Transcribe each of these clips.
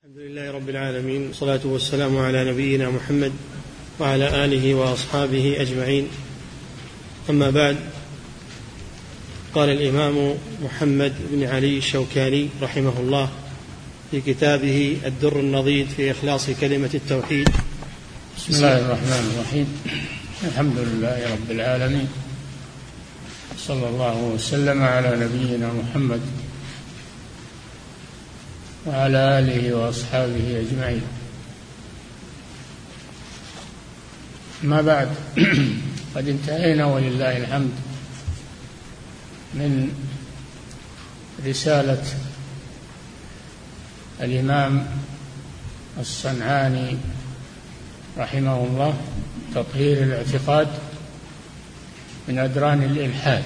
الحمد لله رب العالمين، والصلاة والسلام على نبينا محمد وعلى آله وأصحابه أجمعين. أما بعد، قال الإمام محمد بن علي الشوكاني رحمه الله في كتابه الدر النضيد في إخلاص كلمة التوحيد: بسم الله الرحمن الرحيم. الحمد لله رب العالمين، صلى الله وسلم على نبينا محمد وعلى آله وأصحابه أجمعين. ما بعد، قد انتهينا ولله الحمد من رسالة الإمام الصنعاني رحمه الله، تطهير الاعتقاد من أدران الإلحاد.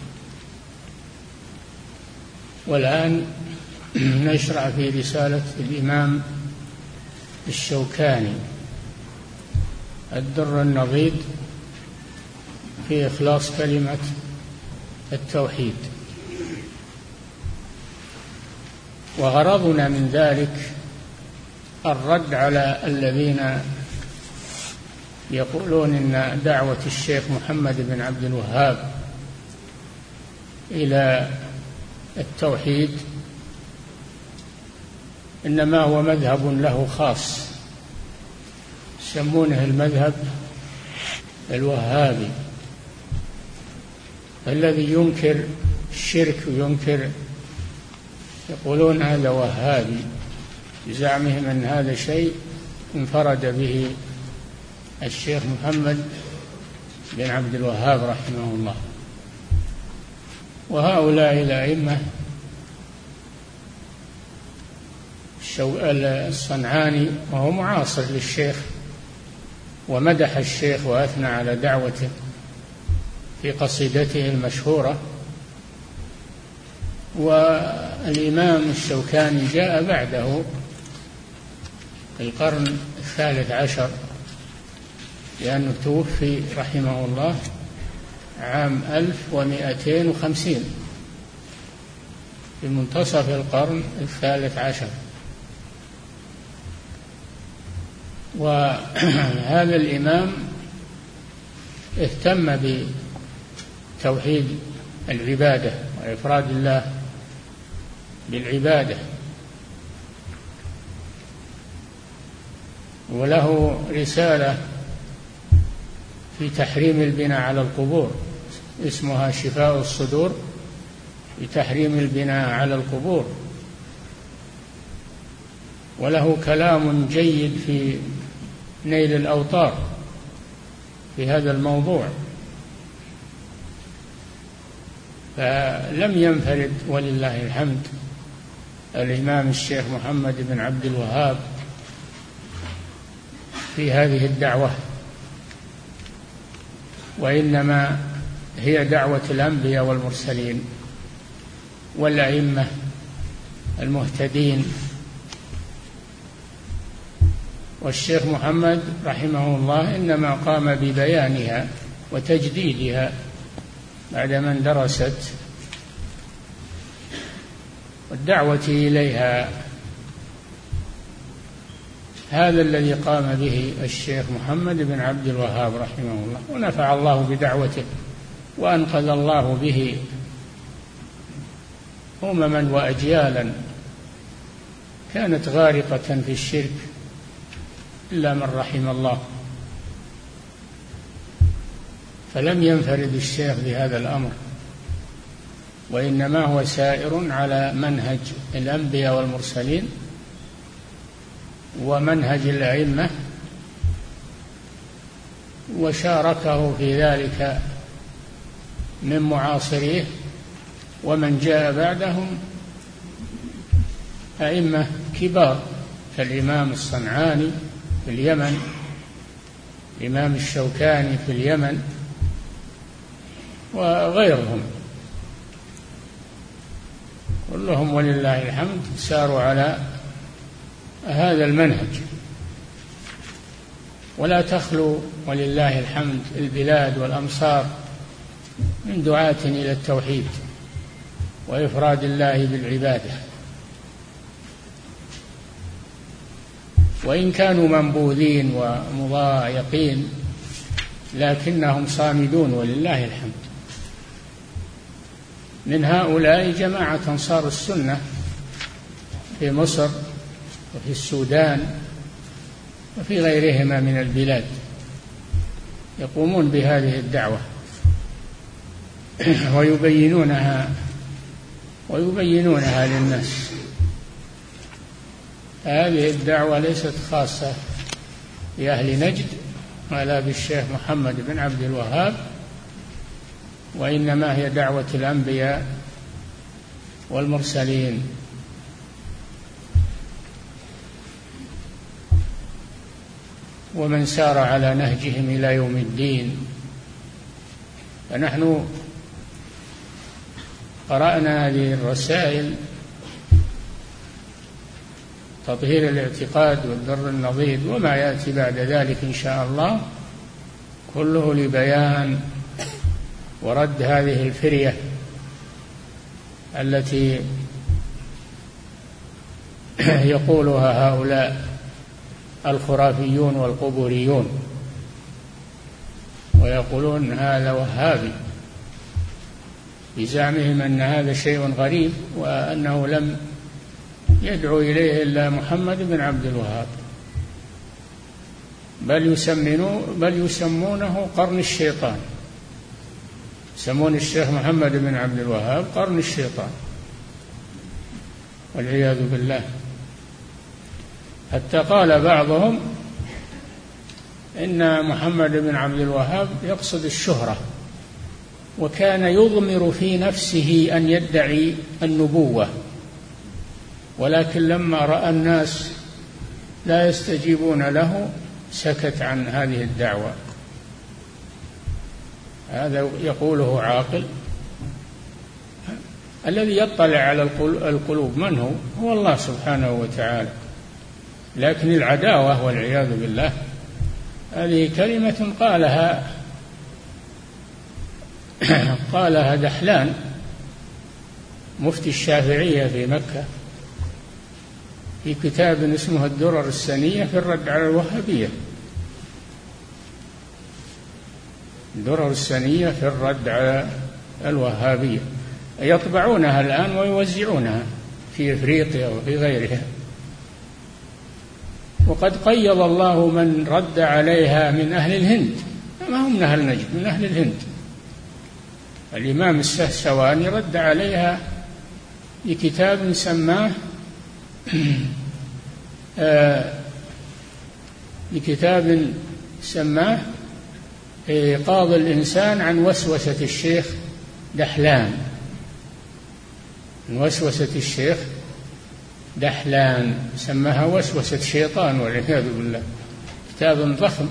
والآن نشرع في رسالة الإمام الشوكاني الدر النضيد في إخلاص كلمة التوحيد. وغرضنا من ذلك الرد على الذين يقولون إن دعوة الشيخ محمد بن عبد الوهاب إلى التوحيد إنما هو مذهب له خاص، يسمونه المذهب الوهابي، الذي ينكر الشرك وينكر، يقولون هذا وهابي، بزعمهم أن هذا شيء انفرد به الشيخ محمد بن عبد الوهاب رحمه الله. وهؤلاء الأئمة الصنعاني وهو معاصر للشيخ، ومدح الشيخ وأثنى على دعوته في قصيدته المشهورة. والإمام الشوكاني جاء بعده في القرن ال13، لأنه توفي رحمه الله عام 1250 في منتصف القرن ال13. وهذا الإمام اهتم بتوحيد العبادة وإفراد الله بالعبادة، وله رسالة في تحريم البناء على القبور اسمها شفاء الصدور في تحريم البناء على القبور. وله كلام جيد في نيل الأوطار في هذا الموضوع. فلم ينفرد ولله الحمد الإمام الشيخ محمد بن عبد الوهاب في هذه الدعوة، وإنما هي دعوة الأنبياء والمرسلين والأئمة المهتدين. والشيخ محمد رحمه الله إنما قام ببيانها وتجديدها بعدما اندرست والدعوة إليها. هذا الذي قام به الشيخ محمد بن عبد الوهاب رحمه الله، ونفع الله بدعوته، وأنقذ الله به أمما وأجيالا كانت غارقة في الشرك إلا من رحم الله. فلم ينفرد الشيخ بهذا الأمر، وإنما هو سائر على منهج الأنبياء والمرسلين ومنهج الأئمة، وشاركه في ذلك من معاصريه ومن جاء بعدهم أئمة كبار كالإمام الصنعاني في اليمن، الإمام الشوكاني في اليمن، وغيرهم، كلهم ولله الحمد ساروا على هذا المنهج. ولا تخلو ولله الحمد البلاد والأمصار من دعاة إلى التوحيد وإفراد الله بالعبادة. وإن كانوا منبوذين ومضايقين لكنهم صامدون ولله الحمد. من هؤلاء جماعة أنصار السنة في مصر وفي السودان وفي غيرهما من البلاد يقومون بهذه الدعوة ويبينونها للناس. هذه الدعوة ليست خاصة بأهل نجد ولا بالشيخ محمد بن عبد الوهاب، وإنما هي دعوة الأنبياء والمرسلين. ومن سار على نهجهم إلى يوم الدين. فنحن قرأنا هذه الرسائل تطهير الاعتقاد والدر النضيد وما يأتي بعد ذلك إن شاء الله كله لبيان ورد هذه الفرية التي يقولها هؤلاء الخرافيون والقبوريون، ويقولون هذا وهابي بزعمهم أن هذا شيء غريب وأنه لم يدعو إليه إلا محمد بن عبد الوهاب، بل يسمونه قرن الشيطان، يسمون الشيخ محمد بن عبد الوهاب قرن الشيطان والعياذ بالله. حتى قال بعضهم إن محمد بن عبد الوهاب يقصد الشهرة، وكان يضمر في نفسه أن يدعي النبوة، ولكن لما رأى الناس لا يستجيبون له سكت عن هذه الدعوة. هذا يقوله عاقل. الذي يطلع على القلوب من هو؟ هو الله سبحانه وتعالى. لكن العداوة والعياذ بالله هذه كلمة قالها دحلان مفتي الشافعية في مكة في كتاب اسمه الدرر السنية في الرد على الوهابية. الدرر السنية في الرد على الوهابية يطبعونها الآن ويوزعونها في إفريقيا وفي غيرها. وقد قيض الله من رد عليها من أهل الهند، ما هم من أهل نجد، من أهل الهند. الإمام السهسواني رد عليها بكتاب سماه إيقاظ الإنسان عن وسوسة الشيخ دحلان، من وسوسة الشيخ دحلان، سماها وسوسة شيطان والعياذ بالله. كتاب ضخم،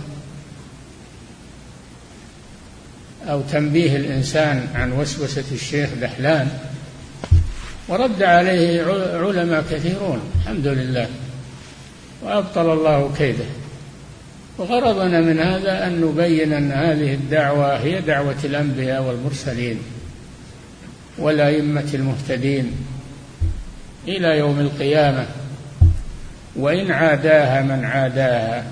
أو تنبيه الإنسان عن وسوسة الشيخ دحلان، ورد عليه علماء كثيرون الحمد لله، وأبطل الله كيده. وغرضنا من هذا أن نبين أن هذه الدعوة هي دعوة الأنبياء والمرسلين والأئمة المهتدين إلى يوم القيامة، وإن عاداها من عاداها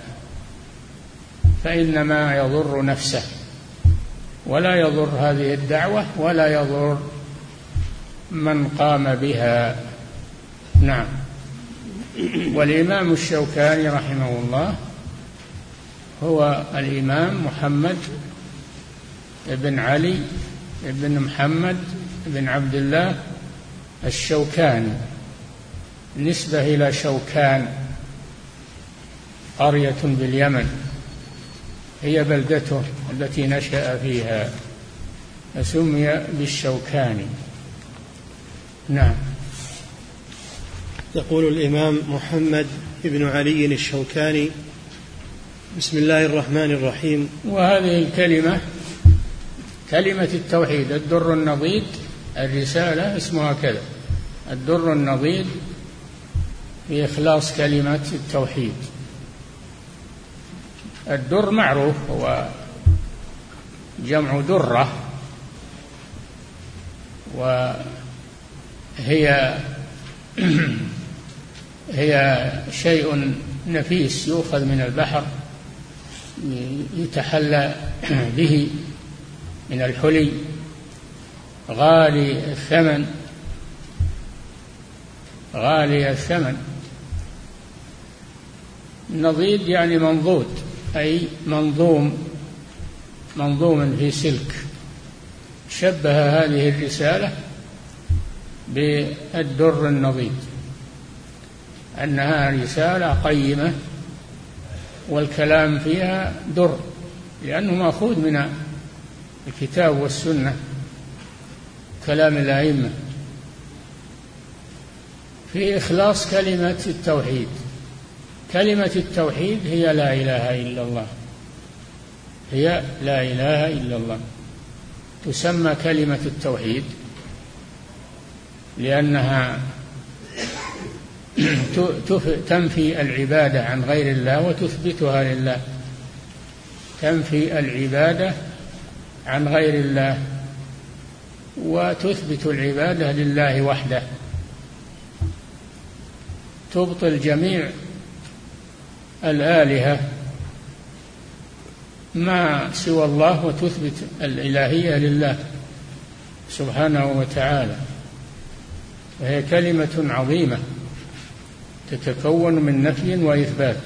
فإنما يضر نفسه ولا يضر هذه الدعوة ولا يضر من قام بها. نعم. والإمام الشوكاني رحمه الله هو الإمام محمد بن علي بن محمد بن عبد الله الشوكاني، نسبة إلى شوكان قرية باليمن، هي بلدته التي نشأ فيها، فسمي بالشوكاني. نعم. يقول الإمام محمد بن علي الشوكاني: بسم الله الرحمن الرحيم. وهذه الكلمة كلمة التوحيد، الدر النضيد، الرسالة اسمها كذا، الدر النضيد في إخلاص كلمة التوحيد. الدر معروف هو جمع درة، وهي شيء نفيس يؤخذ من البحر يتحلى به من الحلي غالي الثمن. نضيد يعني منضود، أي منظوم في سلك. شبه هذه الرسالة بالدر النضيد، أنها رسالة قيمة والكلام فيها در، لأنه مأخوذ من الكتاب والسنة، كلام الأئمة، في إخلاص كلمة التوحيد. كلمة التوحيد هي لا إله إلا الله، هي لا إله إلا الله. تسمى كلمة التوحيد لأنها تنفي العبادة عن غير الله وتثبتها لله، تنفي العبادة عن غير الله وتثبت العبادة لله وحده، تبطل جميع الآلهة ما سوى الله وتثبت الإلهية لله سبحانه وتعالى. وهي كلمة عظيمة تتكون من نفي وإثبات.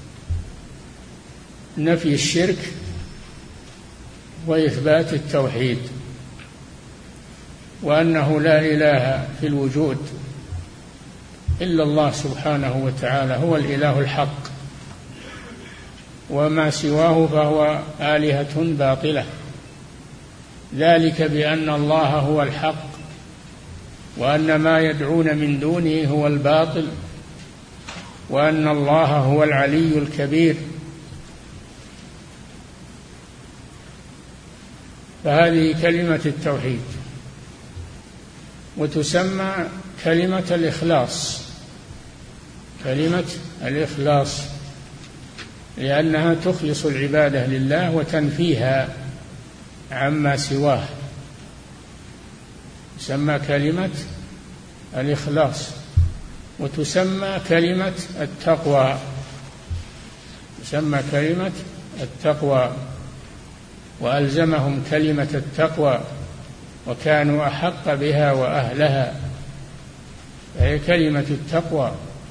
نفي الشرك وإثبات التوحيد، وأنه لا إله في الوجود إلا الله سبحانه وتعالى، هو الإله الحق، وما سواه فهو آلهة باطلة. ذلك بأن الله هو الحق وأن ما يدعون من دونه هو الباطل وأن الله هو العلي الكبير. فهذه كلمة التوحيد، وتسمى كلمة الإخلاص، كلمة الإخلاص، لأنها تخلص العبادة لله وتنفيها عما سواه. تسمى كلمة الإخلاص، وتسمى كلمة التقوى، تسمى كلمة التقوى، وألزمهم كلمة التقوى وكانوا أحق بها وأهلها، فهي كلمة التقوى.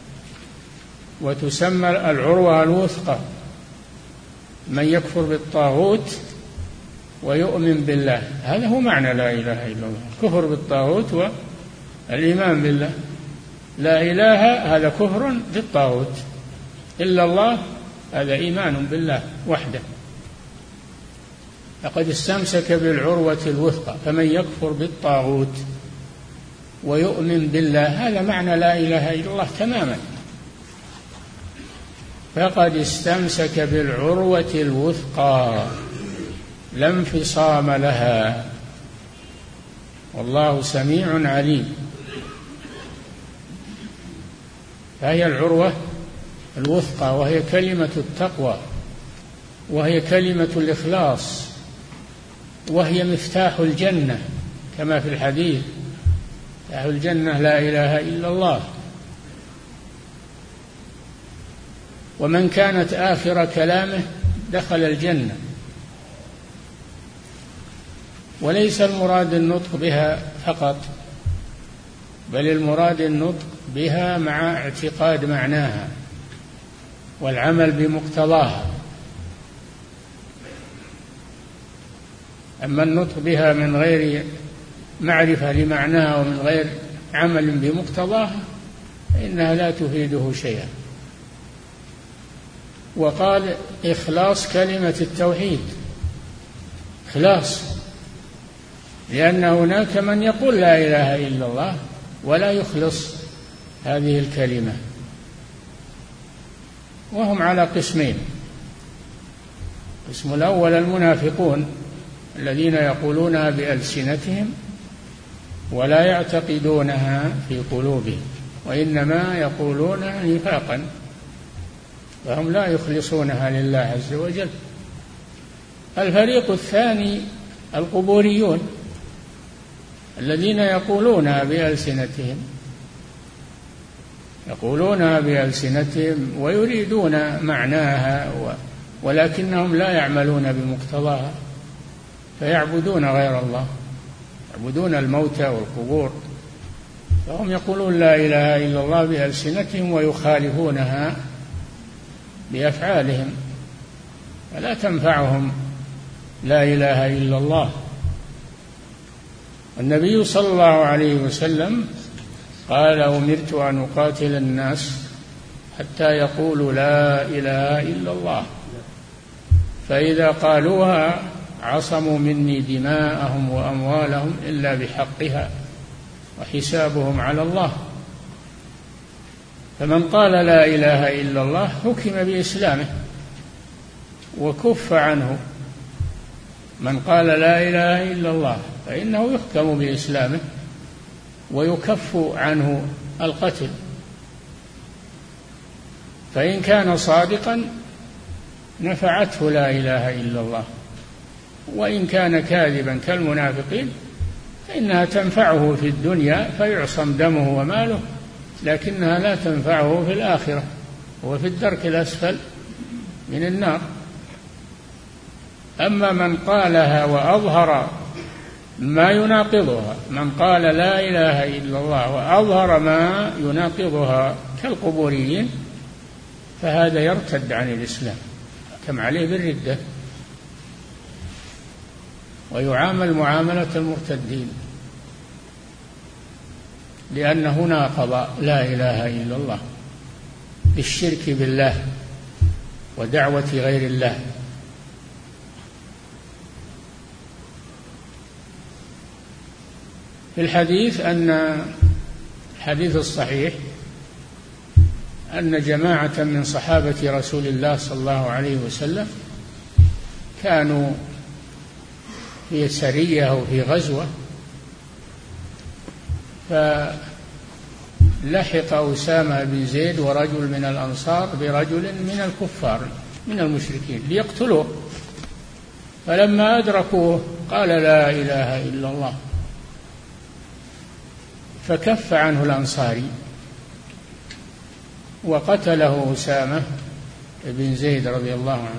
وتسمى العروة الوثقى، من يكفر بالطاغوت ويؤمن بالله، هذا هو معنى لا إله إلا الله، كفر بالطاغوت والإيمان بالله. لا إله هذا كفر بالطاغوت، إلا الله هذا إيمان بالله وحده. لقد استمسك بالعروة الوثقى، فمن يكفر بالطاغوت ويؤمن بالله، هذا معنى لا إله إلا الله تماما. فقد استمسك بالعروة الوثقى لا انفصام لها، والله سميع عليم. فهي العروة الوثقى، وهي كلمة التقوى، وهي كلمة الإخلاص، وهي مفتاح الجنة كما في الحديث: مفتاح الجنة لا إله إلا الله. ومن كانت آخر كلامه دخل الجنة. وليس المراد النطق بها فقط، بل المراد النطق بها مع اعتقاد معناها والعمل بمقتضاها. أما النطق بها من غير معرفة لمعناها ومن غير عمل بمقتضاها فإنها لا تفيده شيئا. وقال إخلاص كلمة التوحيد، إخلاص، لأن هناك من يقول لا إله إلا الله ولا يخلص هذه الكلمة، وهم على قسمين: القسم الأول المنافقون الذين يقولونها بألسنتهم ولا يعتقدونها في قلوبهم، وإنما يقولونها نفاقا، فهم لا يخلصونها لله عز وجل. الفريق الثاني القبوريون الذين يقولونها بألسنتهم يقولونها بألسنتهم ويريدون معناها ولكنهم لا يعملون بمقتضاها، فيعبدون غير الله، يعبدون الموتى والقبور. فهم يقولون لا إله إلا الله بألسنتهم ويخالفونها بأفعالهم، فلا تنفعهم لا إله إلا الله. النبي صلى الله عليه وسلم قال: أمرت أن أقاتل الناس حتى يقولوا لا إله إلا الله، فإذا قالوها عصموا مني دماءهم وأموالهم إلا بحقها وحسابهم على الله. فمن قال لا إله إلا الله حكم بإسلامه وكف عنه. من قال لا إله إلا الله فإنه يحكم بإسلامه ويكف عنه القتل، فإن كان صادقا نفعته لا إله إلا الله، وإن كان كاذبا كالمنافقين فإنها تنفعه في الدنيا فيعصم دمه وماله، لكنها لا تنفعه في الآخرة، هو في الدرك الأسفل من النار. أما من قالها وأظهر ما يناقضها، من قال لا إله إلا الله وأظهر ما يناقضها كالقبوريين، فهذا يرتد عن الإسلام، كما عليه بالردة ويعامل معاملة المرتدين، لأنه ناقض لا إله إلا الله بالشرك بالله ودعوة غير الله. في الحديث الحديث الصحيح أن جماعة من صحابة رسول الله صلى الله عليه وسلم كانوا في سرية أو في غزوة، فلحق أسامة بن زيد ورجل من الأنصار برجل من الكفار من المشركين ليقتلوه، فلما أدركوه قال لا إله إلا الله، فكف عنه الأنصاري وقتله أسامة بن زيد رضي الله عنه.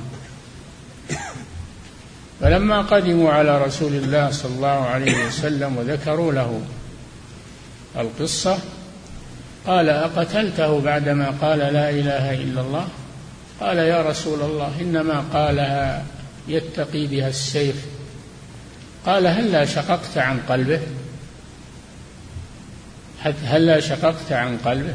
فلما قدموا على رسول الله صلى الله عليه وسلم وذكروا له القصة قال: أقتلته بعدما قال لا إله إلا الله؟ قال: يا رسول الله إنما قالها يتقي بها السيف. قال: هلا شققت عن قلبه؟ هلا شققت عن قلبه؟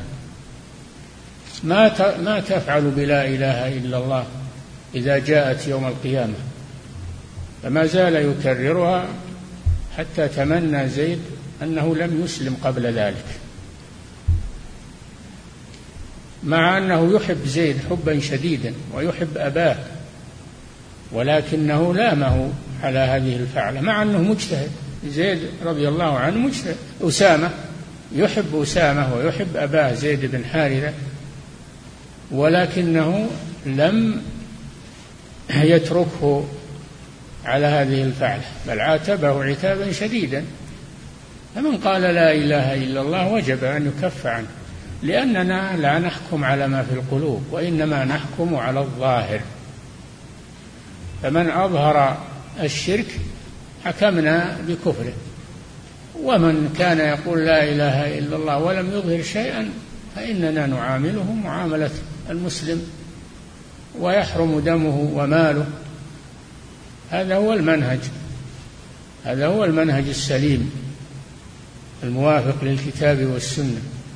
ما تفعل بلا إله إلا الله إذا جاءت يوم القيامة؟ فما زال يكررها حتى تمنى زيد أنه لم يسلم قبل ذلك، مع أنه يحب زيد حبا شديدا ويحب أباه، ولكنه لامه على هذه الفعلة، مع أنه مجتهد. زيد رضي الله عنه مجتهد، أسامة يحب أسامة ويحب أباه زيد بن حارثة، ولكنه لم يتركه على هذه الفعلة، بل عاتبه عتابا شديدا. فمن قال لا إله إلا الله وجب أن يكف عنه، لأننا لا نحكم على ما في القلوب وإنما نحكم على الظاهر. فمن أظهر الشرك حكمنا بكفره، ومن كان يقول لا إله إلا الله ولم يظهر شيئا فإننا نعامله معاملة المسلم ويحرم دمه وماله. هذا هو المنهج، هذا هو المنهج السليم الموافق للكتاب والسنة.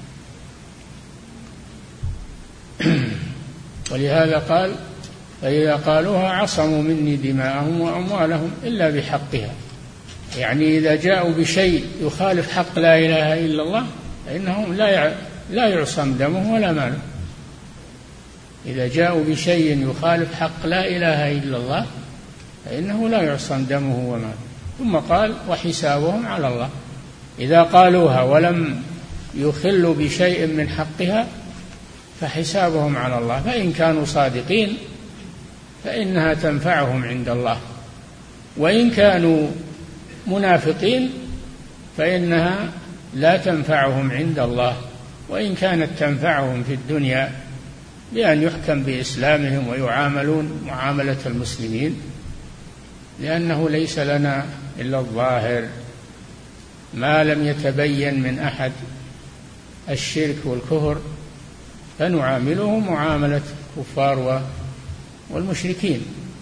ولهذا قال: فإذا قالوها عصموا مني دماءهم وأموالهم إلا بحقها، يعني إذا جاءوا بشيء يخالف حق لا إله إلا الله فإنهم لا يعصم دمه ولا ماله. إذا جاءوا بشيء يخالف حق لا إله إلا الله فإنه لا يعصم دمه وماله. ثم قال: وحسابهم على الله. إذا قالوها ولم يخلوا بشيء من حقها فحسابهم على الله، فإن كانوا صادقين فإنها تنفعهم عند الله، وإن كانوا منافقين فإنها لا تنفعهم عند الله. وإن كانت تنفعهم في الدنيا بأن يحكم بإسلامهم ويعاملون معاملة المسلمين، لأنه ليس لنا إلا الظاهر، ما لم يتبين من أحد الشرك والكفر فنعامله معاملة الكفار والمشركين.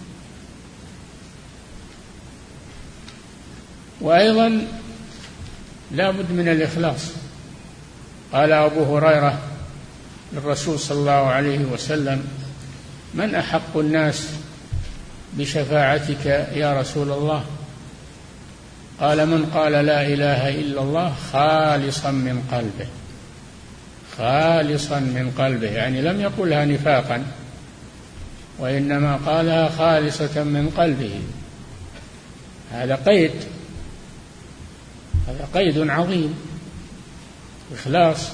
وأيضا لا بد من الإخلاص. قال أبو هريرة للرسول صلى الله عليه وسلم: من أحق الناس بشفاعتك يا رسول الله؟ قال: من قال لا إله إلا الله خالصا من قلبه. خالصا من قلبه يعني لم يقلها نفاقا، وإنما قالها خالصة من قلبه. هذا قيد، هذا قيد عظيم، إخلاص.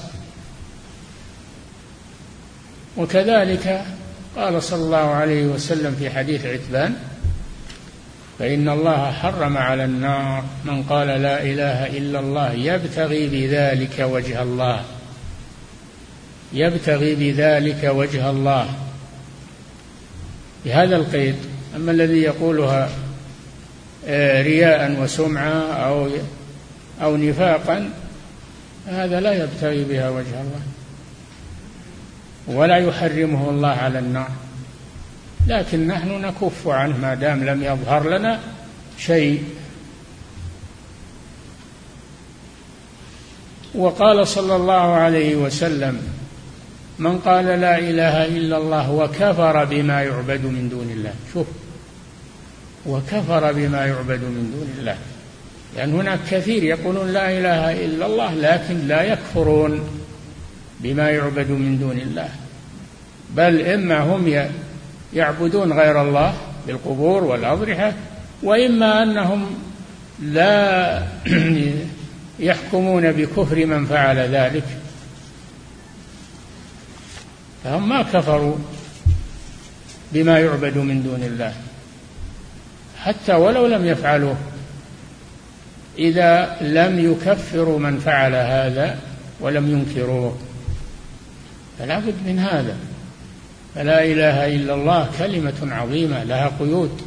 وكذلك قال صلى الله عليه وسلم في حديث عتبان: فإن الله حرم على النار من قال لا إله إلا الله يبتغي بذلك وجه الله. يبتغي بذلك وجه الله بهذا القيد. أما الذي يقولها رياء وسمعة أو نفاقا هذا لا يبتغي بها وجه الله، ولا يحرمه الله على النار، لكن نحن نكف عنه ما دام لم يظهر لنا شيء. وقال صلى الله عليه وسلم: من قال لا إله إلا الله وكفر بما يعبد من دون الله. شوف، وكفر بما يعبد من دون الله، لأن هناك كثير يقولون لا إله إلا الله لكن لا يكفرون بما يعبد من دون الله، بل إما هم يعبدون غير الله بالقبور والأضرحة، وإما أنهم لا يحكمون بكفر من فعل ذلك، فهم ما كفروا بما يعبد من دون الله حتى ولو لم يفعلوه، إذا لم يكفروا من فعل هذا ولم ينكروه، فلا بد من هذا. فلا إله إلا الله كلمة عظيمة لها قيود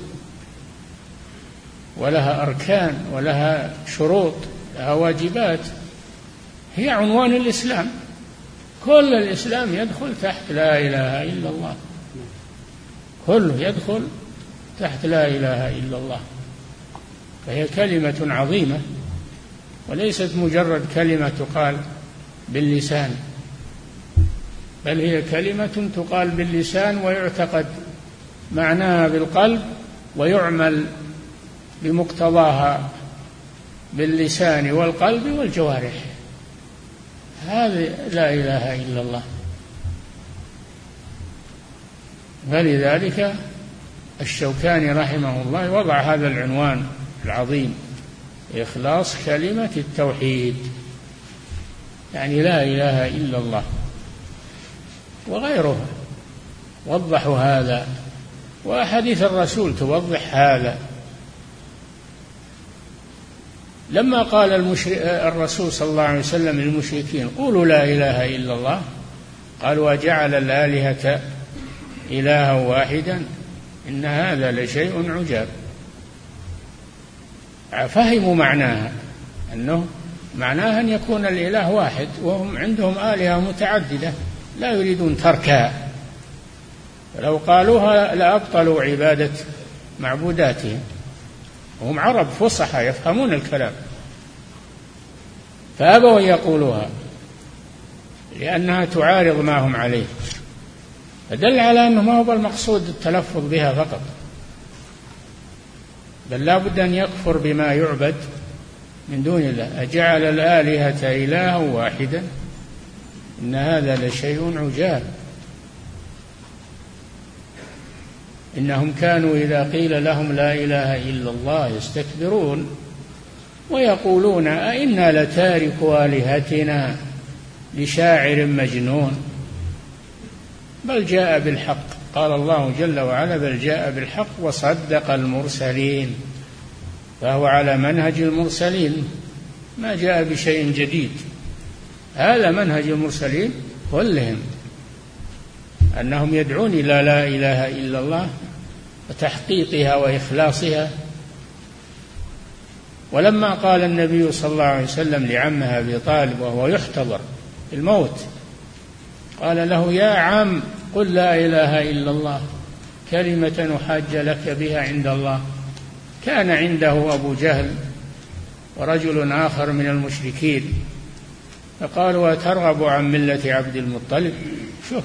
ولها أركان ولها شروط، لها واجبات، هي عنوان الإسلام. كل الإسلام يدخل تحت لا إله إلا الله، كله يدخل تحت لا إله إلا الله. فهي كلمة عظيمة وليست مجرد كلمة تقال باللسان، بل هي كلمة تقال باللسان ويعتقد معناها بالقلب ويعمل بمقتضاها باللسان والقلب والجوارح. هذه لا إله إلا الله. فلذلك الشوكاني رحمه الله وضع هذا العنوان العظيم: إخلاص كلمة التوحيد، يعني لا إله إلا الله. وغيرها وضحوا هذا، وأحاديث الرسول توضح هذا. لما قال الرسول صلى الله عليه وسلم للمشركين: قولوا لا إله إلا الله، قالوا: وجعل الآلهة إلها واحدا إن هذا لشيء عجاب. فهموا معناها، أنه معناها أن يكون الإله واحد، وهم عندهم آلهة متعددة لا يريدون تركها، لو قالوها لأبطلوا عبادة معبوداتهم، وهم عرب فصحى يفهمون الكلام، فأبوا يقولوها لأنها تعارض ما هم عليه، فدل على أنه ما هو المقصود التلفظ بها فقط، بل لا بد أن يكفر بما يعبد من دون الله. أجعل الآلهة إلها واحدا إن هذا لشيء عجاب. إنهم كانوا إذا قيل لهم لا إله إلا الله يستكبرون ويقولون أئنا لتاركو آلهتنا لشاعر مجنون بل جاء بالحق. قال الله جل وعلا: بل جاء بالحق وصدق المرسلين، فهو على منهج المرسلين، ما جاء بشيء جديد. هذا منهج المرسلين كلهم، أنهم يدعون إلى لا إله إلا الله وتحقيقها وإخلاصها. ولما قال النبي صلى الله عليه وسلم لعمه أبي طالب وهو يحتضر الموت، قال له: يا عم، قل لا إله إلا الله كلمة أحاج لك بها عند الله. كان عنده أبو جهل ورجل آخر من المشركين، فقالوا: أترغب عن ملة عبد المطلب؟ شوف،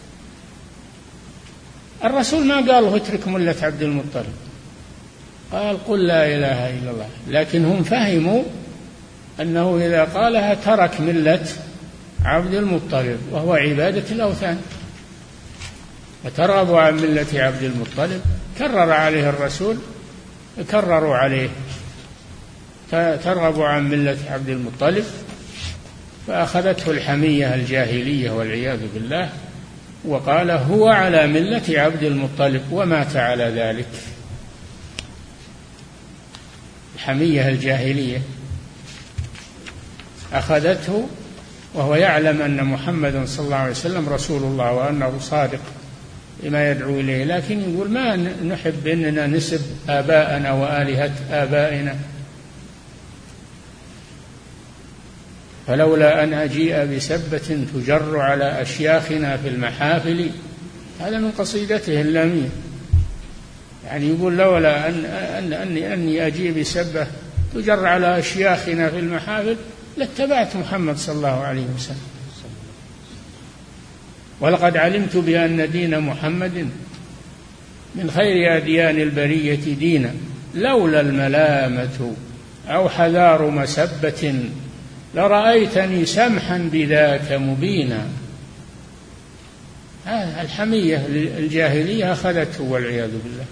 الرسول ما قال له اترك ملة عبد المطلب، قال: قل لا إله إلا الله. لكن هم فهموا أنه إذا قالها ترك ملة عبد المطلب، وهو عبادة الأوثان. وترغبوا عن ملة عبد المطلب، كرر عليه الرسول، كرروا عليه ترغبوا عن ملة عبد المطلب، فأخذته الحمية الجاهلية والعياذ بالله، وقال: هو على ملة عبد المطلب، ومات على ذلك. الحمية الجاهلية أخذته وهو يعلم أن محمدا صلى الله عليه وسلم رسول الله وأنه صادق لما يدعو إليه، لكن يقول: ما نحب أننا نسب آباءنا وآلهة آبائنا، فلولا أن أجيء بسبة تجر على أشياخنا في المحافل. هذا من قصيدته اللامية، يعني يقول: لولا أني أجيء بسبة تجر على أشياخنا في المحافل لاتبعت محمد صلى الله عليه وسلم. ولقد علمت بأن دين محمد من خير أديان البرية دينا، لولا الملامة أو حذار مسبة لرأيتني سمحا بذاك مبينا. الحمية الجاهلية أخذته والعياذ بالله،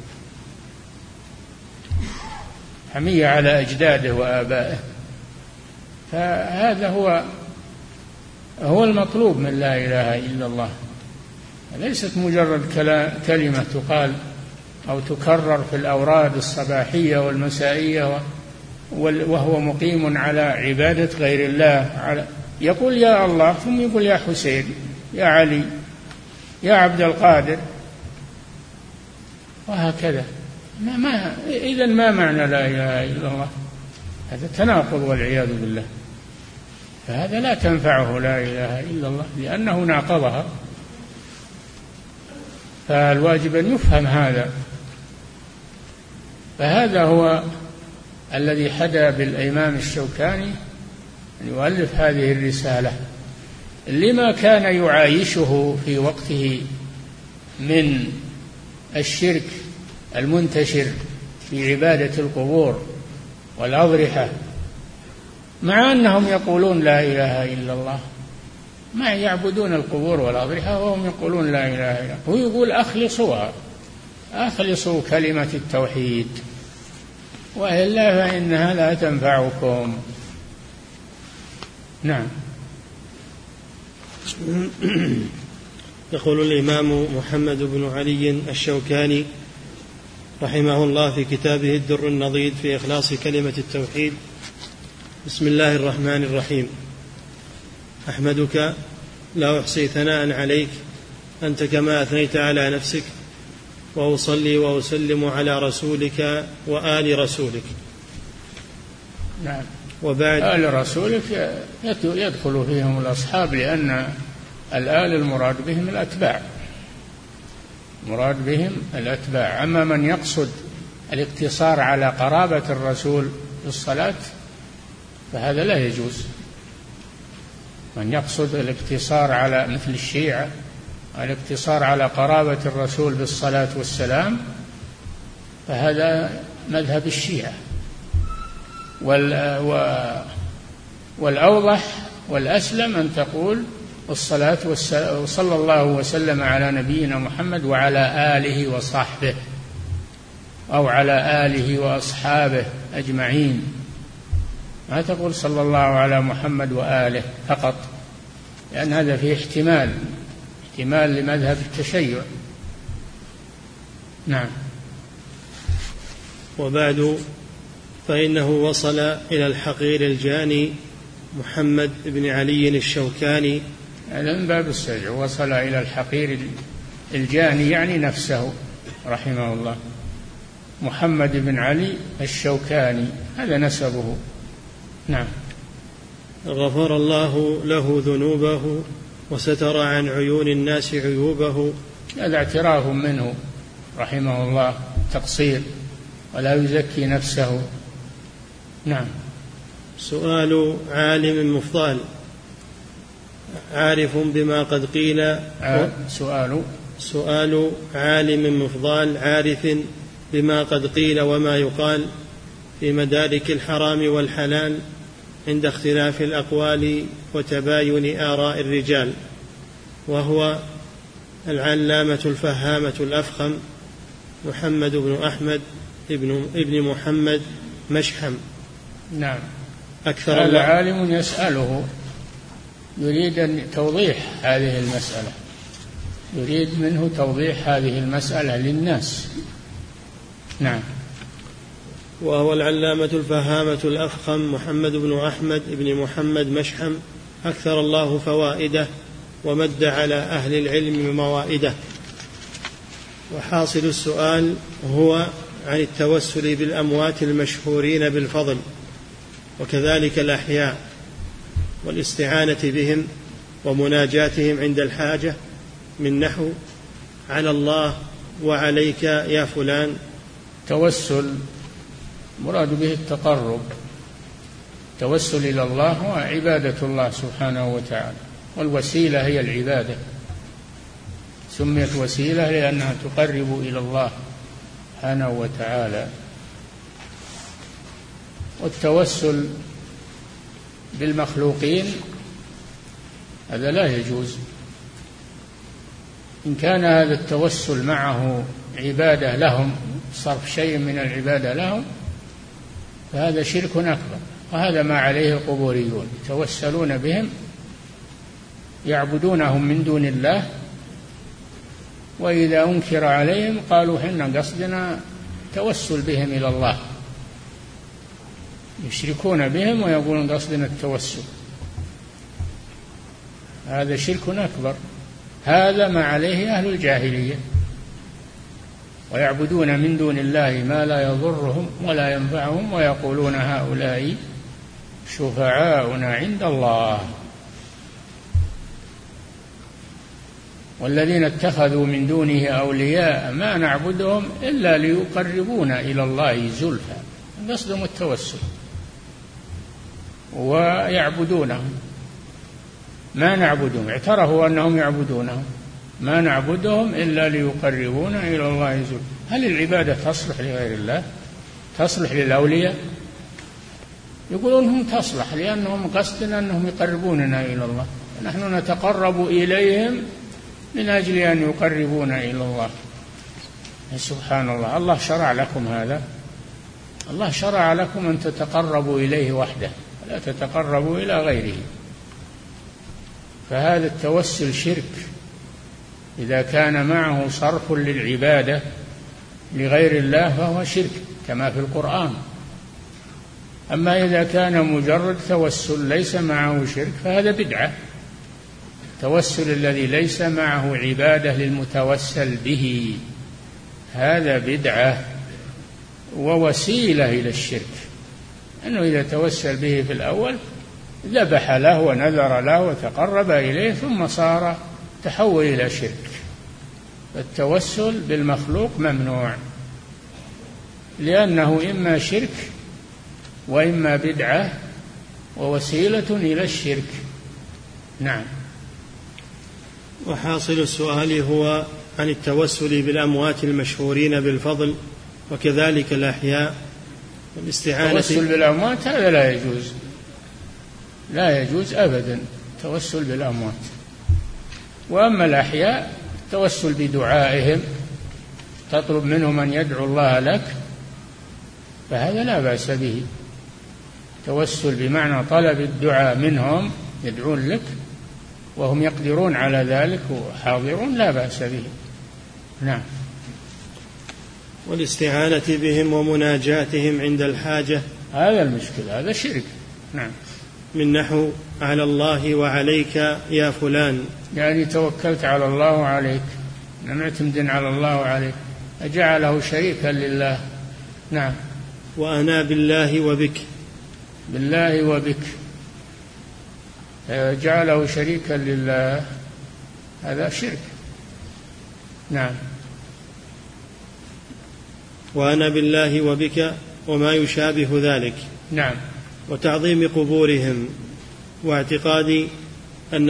حمية على أجداده وآبائه. فهذا هو المطلوب من لا إله إلا الله، ليست مجرد كلمة تقال أو تكرر في الأوراد الصباحية والمسائية وهو مقيم على عبادة غير الله، يقول يا الله ثم يقول يا حسين، يا علي، يا عبد القادر، وهكذا. إذن ما معنى لا إله إلا الله؟ هذا تناقض والعياذ بالله. فهذا لا تنفعه لا إله إلا الله لأنه ناقضها. فالواجب أن يفهم هذا. فهذا هو الذي حدا بالإمام الشوكاني أن يؤلف هذه الرسالة لما كان يعايشه في وقته من الشرك المنتشر في عبادة القبور والأضرحة، مع أنهم يقولون لا إله إلا الله، ما يعبدون القبور والأضرحة وهم يقولون لا إله إلا الله. هو يقول أخلصوا كلمة التوحيد وإلا فإنها لا تنفعكم. نعم. يقول الإمام محمد بن علي الشوكاني رحمه الله في كتابه الدر النضيد في إخلاص كلمة التوحيد: بسم الله الرحمن الرحيم. أحمدك لا أحصي ثناء عليك أنت كما أثنيت على نفسك، وأصلي وأسلم على رسولك وآل رسولك. نعم. وبعد آل رسولك يدخل فيهم الأصحاب، لأن الآل المراد بهم الأتباع، مراد بهم الأتباع. أما من يقصد الاقتصار على قرابة الرسول في الصلاة فهذا لا يجوز. من يقصد الاقتصار على مثل الشيعة الاقتصار على قرابة الرسول بالصلاة والسلام فهذا مذهب الشيعة. والأوضح والأسلم أن تقول الصلاة والسلام وصلى الله وسلم على نبينا محمد وعلى آله وصحبه، أو على آله وأصحابه أجمعين، ما تقول صلى الله على محمد وآله فقط، لأن هذا فيه احتمال لمذهب التشيع. نعم. وبعد، فإنه وصل إلى الحقير الجاني محمد بن علي الشوكاني. هذا من باب السجع، وصل إلى الحقير الجاني يعني نفسه رحمه الله. محمد بن علي الشوكاني هذا نسبه. نعم. غفر الله له ذنوبه وستر عن عيون الناس عيوبه. هذا اعتراف منه رحمه الله تقصير، ولا يزكي نفسه. نعم. سؤال عالم مفضال عارف بما قد قيل. سؤال عالم مفضال عارف بما قد قيل وما يقال في مدارك الحرام والحلال عند اختلاف الأقوال وتباين آراء الرجال، وهو العلامة الفهامة الأفخم محمد بن أحمد ابن محمد مشحم. نعم. أكثر هذا عالم يسأله، يريد أن توضيح هذه المسألة، يريد منه توضيح هذه المسألة للناس. نعم. وهو العلامة الفهامة الأفخم محمد بن أحمد بن محمد مشحم، أكثر الله فوائده ومد على أهل العلم موائده. وحاصل السؤال هو عن التوسل بالأموات المشهورين بالفضل وكذلك الأحياء، والاستعانة بهم ومناجاتهم عند الحاجة، من نحو على الله وعليك يا فلان. توسل مراد به التقرب، توسل إلى الله وعبادة الله سبحانه وتعالى، والوسيلة هي العبادة، سميت وسيلة لأنها تقرب إلى الله سبحانه وتعالى. والتوسل بالمخلوقين هذا لا يجوز. إن كان هذا التوسل معه عبادة لهم، صرف شيء من العبادة لهم، فهذا شرك أكبر، وهذا ما عليه القبوريون، يتوسلون بهم، يعبدونهم من دون الله، وإذا أنكر عليهم قالوا حنا قصدنا توسل بهم إلى الله، يشركون بهم ويقولون قصدنا التوسل. هذا شرك أكبر، هذا ما عليه أهل الجاهلية، ويعبدون من دون الله ما لا يضرهم ولا ينفعهم ويقولون هؤلاء شفعاؤنا عند الله. والذين اتخذوا من دونه أولياء ما نعبدهم إلا ليقربونا إلى الله زلفى، قصدهم التوسل، ويعبدونهم ما نعبدهم، اعترفوا أنهم يعبدونهم، ما نعبدهم إلا ليقربونا إلى الله زلفى. هل العبادة تصلح لغير الله؟ تصلح للأولياء؟ يقولون هم تصلح لأنهم قصدنا أنهم يقربوننا إلى الله، نحن نتقرب إليهم من أجل أن يقربونا إلى الله. سبحان الله، الله شرع لكم هذا، الله شرع لكم أن تتقربوا إليه وحده ولا تتقربوا إلى غيره. فهذا التوسل شرك إذا كان معه صرف للعبادة لغير الله، فهو شرك كما في القرآن. أما إذا كان مجرد توسل ليس معه شرك فهذا بدعة. التوسل الذي ليس معه عبادة للمتوسل به هذا بدعة ووسيلة إلى الشرك، أنه إذا توسل به في الأول ذبح له ونذر له وتقرب إليه ثم صار تحول إلى شرك. التوسل بالمخلوق ممنوع، لأنه إما شرك وإما بدعة ووسيلة إلى الشرك. نعم. وحاصل السؤال هو عن التوسل بالأموات المشهورين بالفضل وكذلك الأحياء والاستعانة. التوسل بالأموات هذا لا يجوز، لا يجوز أبدا التوسل بالأموات. وأما الأحياء التوسل بدعائهم، تطلب منهم أن يدعو الله لك، فهذا لا بأس به. توسل بمعنى طلب الدعاء منهم، يدعون لك وهم يقدرون على ذلك وحاضرون، لا بأس به. نعم. والاستعانة بهم ومناجاتهم عند الحاجة، هذا المشكلة، هذا شرك. نعم. من نحو على الله وعليك يا فلان، يعني توكلت على الله وعليك، معتمد على الله وعليك، أجعله شريكا لله. نعم. وأنا بالله وبك، بالله وبك، جعله شريكا لله، هذا شرك. نعم. وأنا بالله وبك وما يشابه ذلك. نعم. وتعظيم قبورهم، واعتقاد أن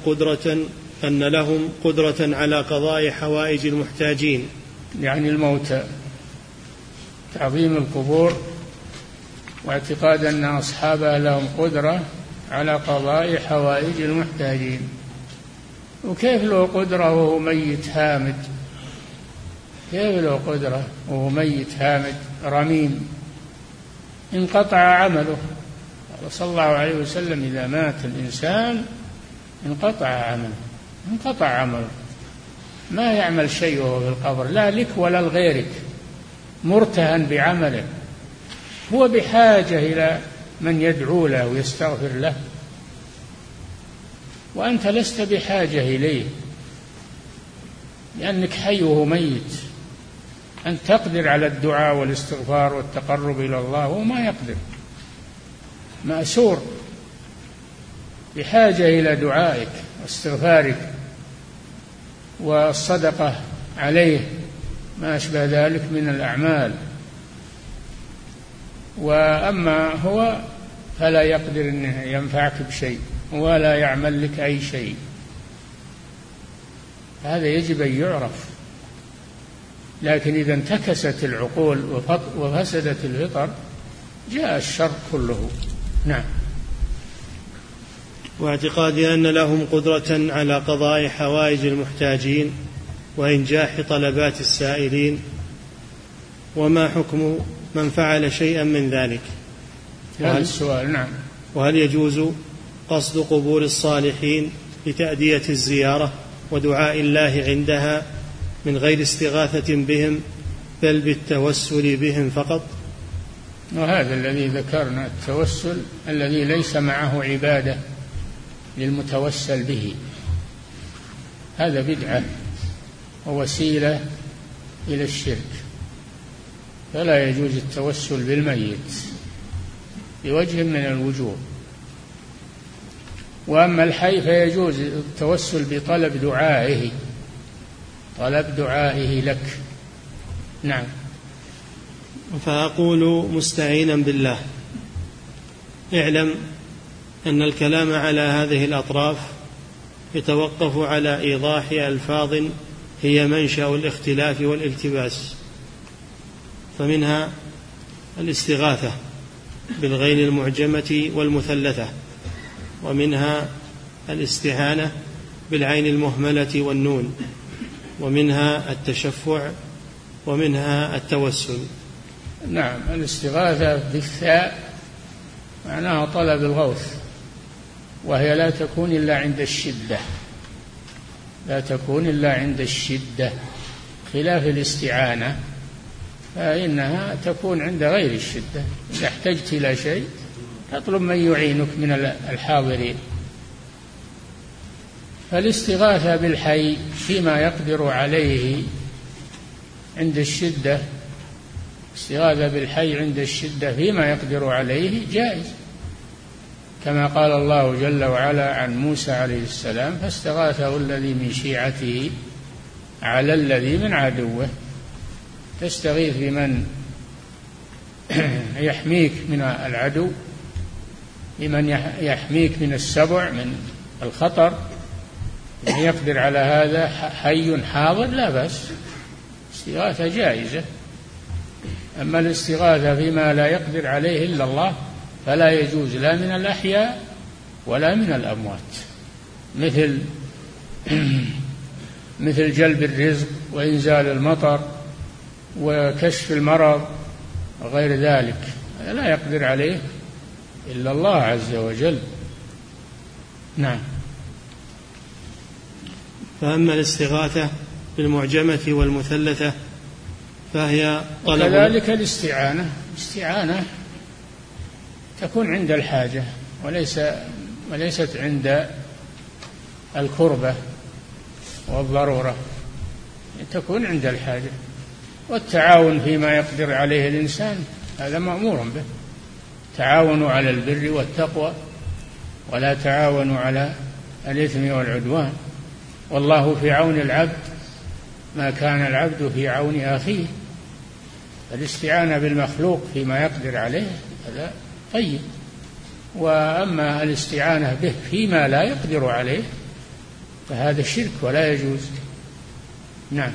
لهم قدرة على قضاء حوائج المحتاجين، يعني الموتى. تعظيم القبور واعتقاد أن أصحابها لهم قدرة على قضاء حوائج المحتاجين. وكيف له قدرة وهو ميت هامد؟ كيف له قدرة وهو ميت هامد رميم؟ انقطع عمله. صلى الله عليه وسلم إذا مات الإنسان انقطع عمله، ما يعمل شيء وهو في القبر، لا لك ولا لغيرك، مرتهن بعمله، هو بحاجة إلى من يدعو له ويستغفر له، وأنت لست بحاجة إليه لأنك حي وهو ميت. أن تقدر على الدعاء والاستغفار والتقرب إلى الله وما يقدر، مأسور، بحاجة إلى دعائك واستغفارك والصدقة عليه، ما أشبه ذلك من الأعمال. وأما هو فلا يقدر أن ينفعك بشيء ولا يعمل لك أي شيء، هذا يجب أن يعرف. لكن إذا انتكست العقول وفسدت الفطر جاء الشر كله. نعم. واعتقاد أن لهم قدرة على قضاء حوائج المحتاجين وإنجاح طلبات السائلين. وما حكم من فعل شيئا من ذلك؟ هذا السؤال. نعم. وهل يجوز قصد قبور الصالحين لتأدية الزيارة ودعاء الله عندها من غير استغاثة بهم بل بالتوسل بهم فقط؟ وهذا الذي ذكرنا، التوسل الذي ليس معه عبادة للمتوسل به، هذا بدعة ووسيلة إلى الشرك، فلا يجوز التوسل بالميت بوجه من الوجوه. وأما الحي فيجوز التوسل بطلب دعائه، طلب دعائه لك. نعم. فأقول مستعينا بالله، اعلم أن الكلام على هذه الأطراف يتوقف على إيضاح ألفاظ هي منشأ الاختلاف والالتباس، فمنها الاستغاثة بالغين المعجمة والمثلثة، ومنها الاستعانة بالعين المهملة والنون، ومنها التشفع، ومنها التوسل. نعم. الاستغاثة بالثاء معناها طلب الغوث، وهي لا تكون إلا عند الشدة، لا تكون إلا عند الشدة، خلاف الاستعانة فإنها تكون عند غير الشدة. إذا احتجت إلى شيء تطلب من يعينك من الحاضرين. فالاستغاثة بالحي فيما يقدر عليه عند الشدة، استغاثة بالحي عند الشدة فيما يقدر عليه جائز، كما قال الله جل وعلا عن موسى عليه السلام: فاستغاثه الذي من شيعته على الذي من عدوه. تستغيث بمن يحميك من العدو، بمن يحميك من السبع، من الخطر، من يقدر على هذا، حي حاضر، لا بأس، استغاثة جائزة. أما الاستغاثة فيما لا يقدر عليه إلا الله فلا يجوز، لا من الأحياء ولا من الأموات، مثل جلب الرزق وإنزال المطر وكشف المرض وغير ذلك، لا يقدر عليه إلا الله عز وجل. نعم. فأما الاستغاثة بالمعجمة والمثلثة فهي طلب، وكذلك الاستعانة تكون عند الحاجة، وليست عند الكربة والضرورة، تكون عند الحاجة. والتعاون فيما يقدر عليه الإنسان هذا مأمور به، تعاونوا على البر والتقوى ولا تعاونوا على الإثم والعدوان، والله في عون العبد ما كان العبد في عون أخيه. الاستعانة بالمخلوق فيما يقدر عليه هذا طيب، وأما الاستعانة به فيما لا يقدر عليه فهذا شرك ولا يجوز. نعم.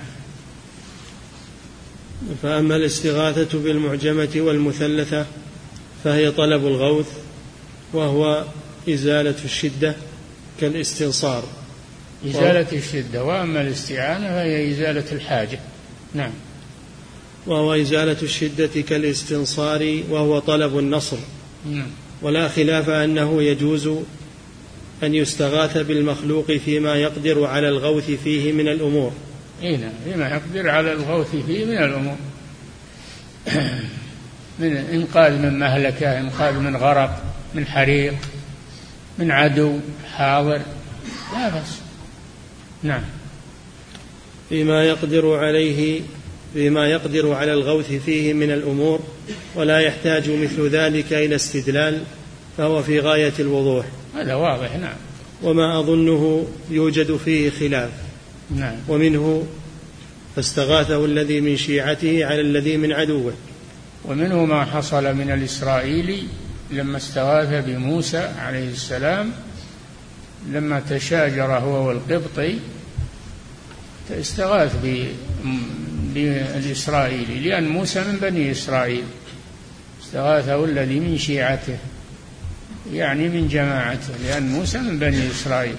فأما الاستغاثة بالمعجمة والمثلثة فهي طلب الغوث، وهو إزالة الشدة كالاستنصار، إزالة الشدة. وأما الاستعانة فهي إزالة الحاجة. نعم. وهو إزالة الشدة كالاستنصار، وهو طلب النصر. ولا خلاف أنه يجوز أن يستغاث بالمخلوق فيما يقدر على الغوث فيه من الأمور. فيما يقدر على الغوث فيه من الأمور، من إنقاذ من مهلكة، إنقاذ من غرق، من حريق، من عدو حاضر، لا بأس. نعم. فيما يقدر على الغوث فيه من الأمور، ولا يحتاج مثل ذلك إلى استدلال، فهو في غاية الوضوح. هذا واضح. نعم. وما أظنه يوجد فيه خلاف. نعم. ومنه فاستغاثه الذي من شيعته على الذي من عدوه. ومنه ما حصل من الإسرائيلي لما استغاث بموسى عليه السلام، لما تشاجر هو والقبطي استغاث بالإسرائيلي، لأن موسى من بني إسرائيل. استغاثه الذي من شيعته، يعني من جماعته، لأن موسى من بني إسرائيل.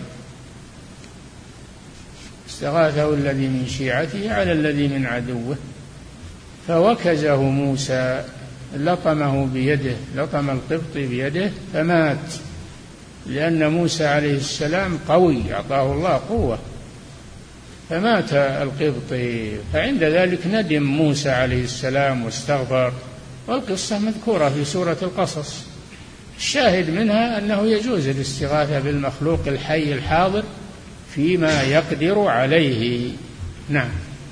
استغاثه الذي من شيعته على الذي من عدوه، فوكزه موسى، لطمه بيده، لطم القبطي بيده فمات، لأن موسى عليه السلام قوي، أعطاه الله قوة، فمات القبطي. فعند ذلك ندم موسى عليه السلام واستغفر، والقصة مذكورة في سورة القصص. الشاهد منها أنه يجوز الاستغاثة بالمخلوق الحي الحاضر فيما يقدر عليه. نعم.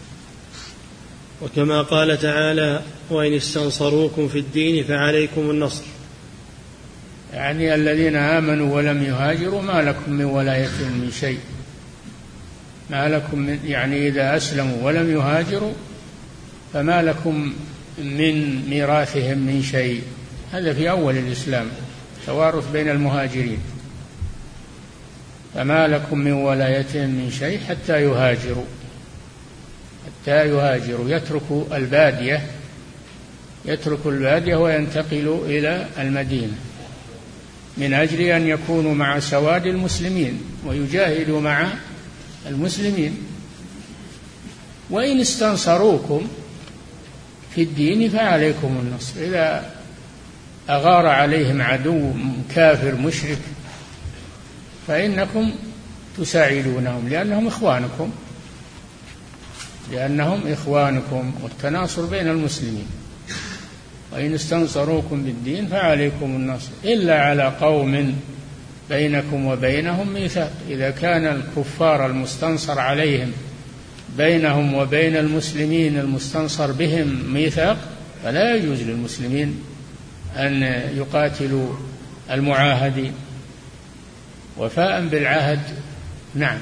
وكما قال تعالى: وإن استنصروكم في الدين فعليكم النصر، يعني الذين آمنوا ولم يهاجروا ما لكم من ولاية من شيء، ما لكم من، يعني إذا أسلموا ولم يهاجروا فما لكم من ميراثهم من شيء. هذا في أول الإسلام، توارث بين المهاجرين. فما لكم من ولاية من شيء حتى يهاجروا، يتركوا البادية وينتقلوا إلى المدينة من أجل أن يكونوا مع سواد المسلمين ويجاهدوا مع المسلمين. وإن استنصروكم في الدين فعليكم النصر، إذا أغار عليهم عدو كافر مشرك فإنكم تساعدونهم، لأنهم إخوانكم، والتناصر بين المسلمين. وإن استنصروكم بالدين فعليكم النصر إلا على قوم بينكم وبينهم ميثاق. إذا كان الكفار المستنصر عليهم بينهم وبين المسلمين المستنصر بهم ميثاق، فلا يجوز للمسلمين أن يقاتلوا المعاهدين وفاء بالعهد. نعم.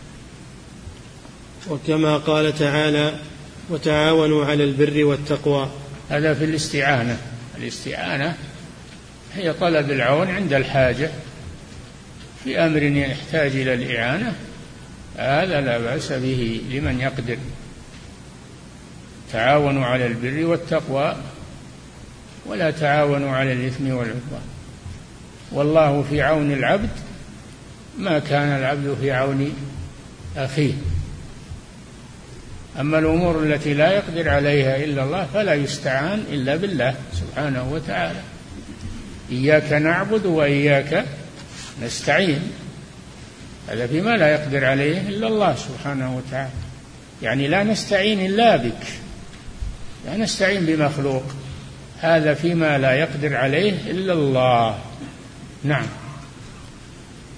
وكما قال تعالى: وتعاونوا على البر والتقوى. هذا في الاستعانة. الاستعانة هي طلب العون عند الحاجة في أمر يحتاج إلى الإعانة، هذا لا بأس به لمن يقدر. تعاونوا على البر والتقوى ولا تعاونوا على الإثم والعدوان، والله في عون العبد ما كان العبد في عون أخيه. أما الأمور التي لا يقدر عليها إلا الله فلا يستعان إلا بالله سبحانه وتعالى. إياك نعبد وإياك نستعين، هذا فيما لا يقدر عليه إلا الله سبحانه وتعالى. يعني لا نستعين إلا بك، لا نستعين بمخلوق، هذا فيما لا يقدر عليه إلا الله. نعم.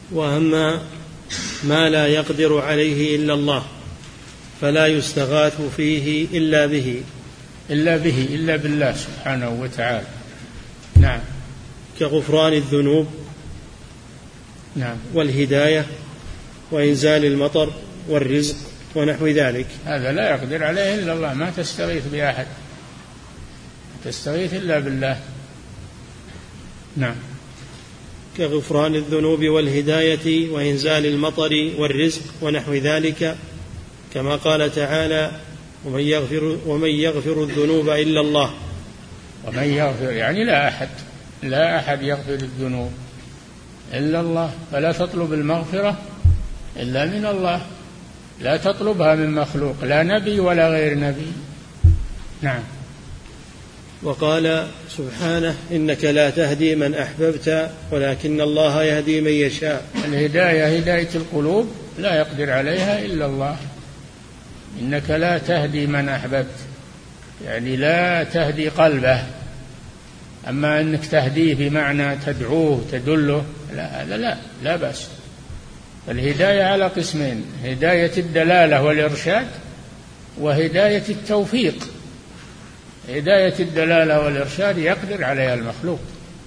وأما ما لا يقدر عليه إلا الله فلا يستغاث فيه إلا بالله سبحانه وتعالى. نعم. كغفران الذنوب، نعم، والهداية وإنزال المطر والرزق ونحو ذلك. هذا لا يقدر عليه إلا الله، ما تستغيث بأحد، تستغيث إلا بالله. نعم. كغفران الذنوب والهداية وإنزال المطر والرزق ونحو ذلك، كما قال تعالى: ومن يغفر الذنوب إلا الله. ومن يغفر يعني لا أحد يغفر الذنوب إلا الله، فلا تطلب المغفرة إلا من الله، لا تطلبها من مخلوق، لا نبي ولا غير نبي. نعم. وقال سبحانه: إنك لا تهدي من أحببت ولكن الله يهدي من يشاء. الهداية هداية القلوب لا يقدر عليها إلا الله. إنك لا تهدي من أحببت يعني لا تهدي قلبه، أما أنك تهديه بمعنى تدعوه تدله، لا، هذا لا بأس. الهداية على قسمين: هداية الدلالة والإرشاد، وهداية التوفيق. هداية الدلالة والإرشاد يقدر عليها المخلوق.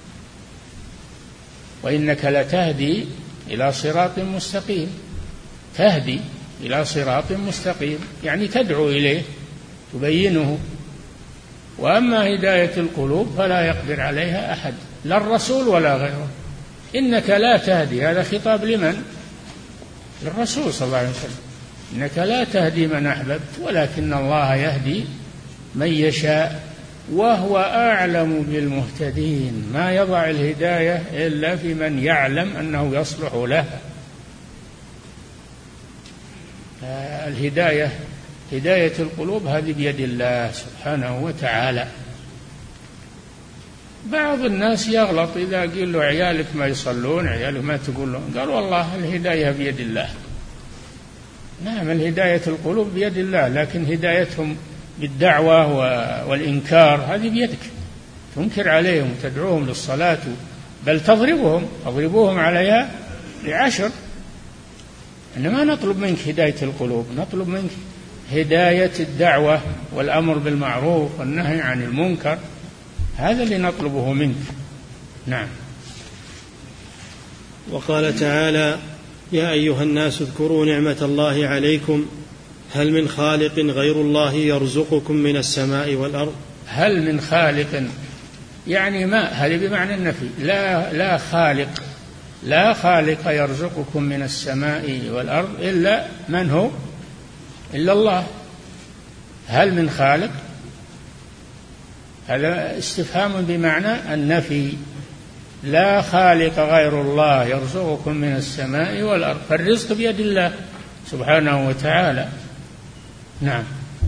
وإنك لتهدي إلى صراط مستقيم، تهدي إلى صراط مستقيم يعني تدعو إليه تبينه. وأما هداية القلوب فلا يقدر عليها أحد، لا الرسول ولا غيره. إنك لا تهدي، هذا خطاب لمن؟ للرسول صلى الله عليه وسلم. إنك لا تهدي من أحببت ولكن الله يهدي من يشاء وهو أعلم بالمهتدين. ما يضع الهداية إلا في من يعلم أنه يصلح له. الهداية هداية القلوب هذه بيد الله سبحانه وتعالى. بعض الناس يغلط إذا قيل له عيالك ما يصلون، عيالك ما تقول له، قال والله الهداية بيد الله. نعم، الهداية القلوب بيد الله، لكن هدايتهم بالدعوة والإنكار هذه بيدك. تنكر عليهم، تدعوهم للصلاة، بل تضربوهم عليها ب10. إنما نطلب منك هداية القلوب، نطلب منك هداية الدعوة والأمر بالمعروف والنهي عن المنكر، هذا اللي نطلبه منك. نعم. وقال تعالى: يا أيها الناس اذكروا نعمة الله عليكم هل من خالق غير الله يرزقكم من السماء والأرض. هل من خالق يعني ما، هذه بمعنى النفي، لا خالق يرزقكم من السماء والأرض إلا من هو؟ إلا الله. هل من خالق؟ هذا استفهام بمعنى النفي. لا خالق غير الله يرزقكم من السماء والأرض، فالرزق بيد الله سبحانه وتعالى. نعم.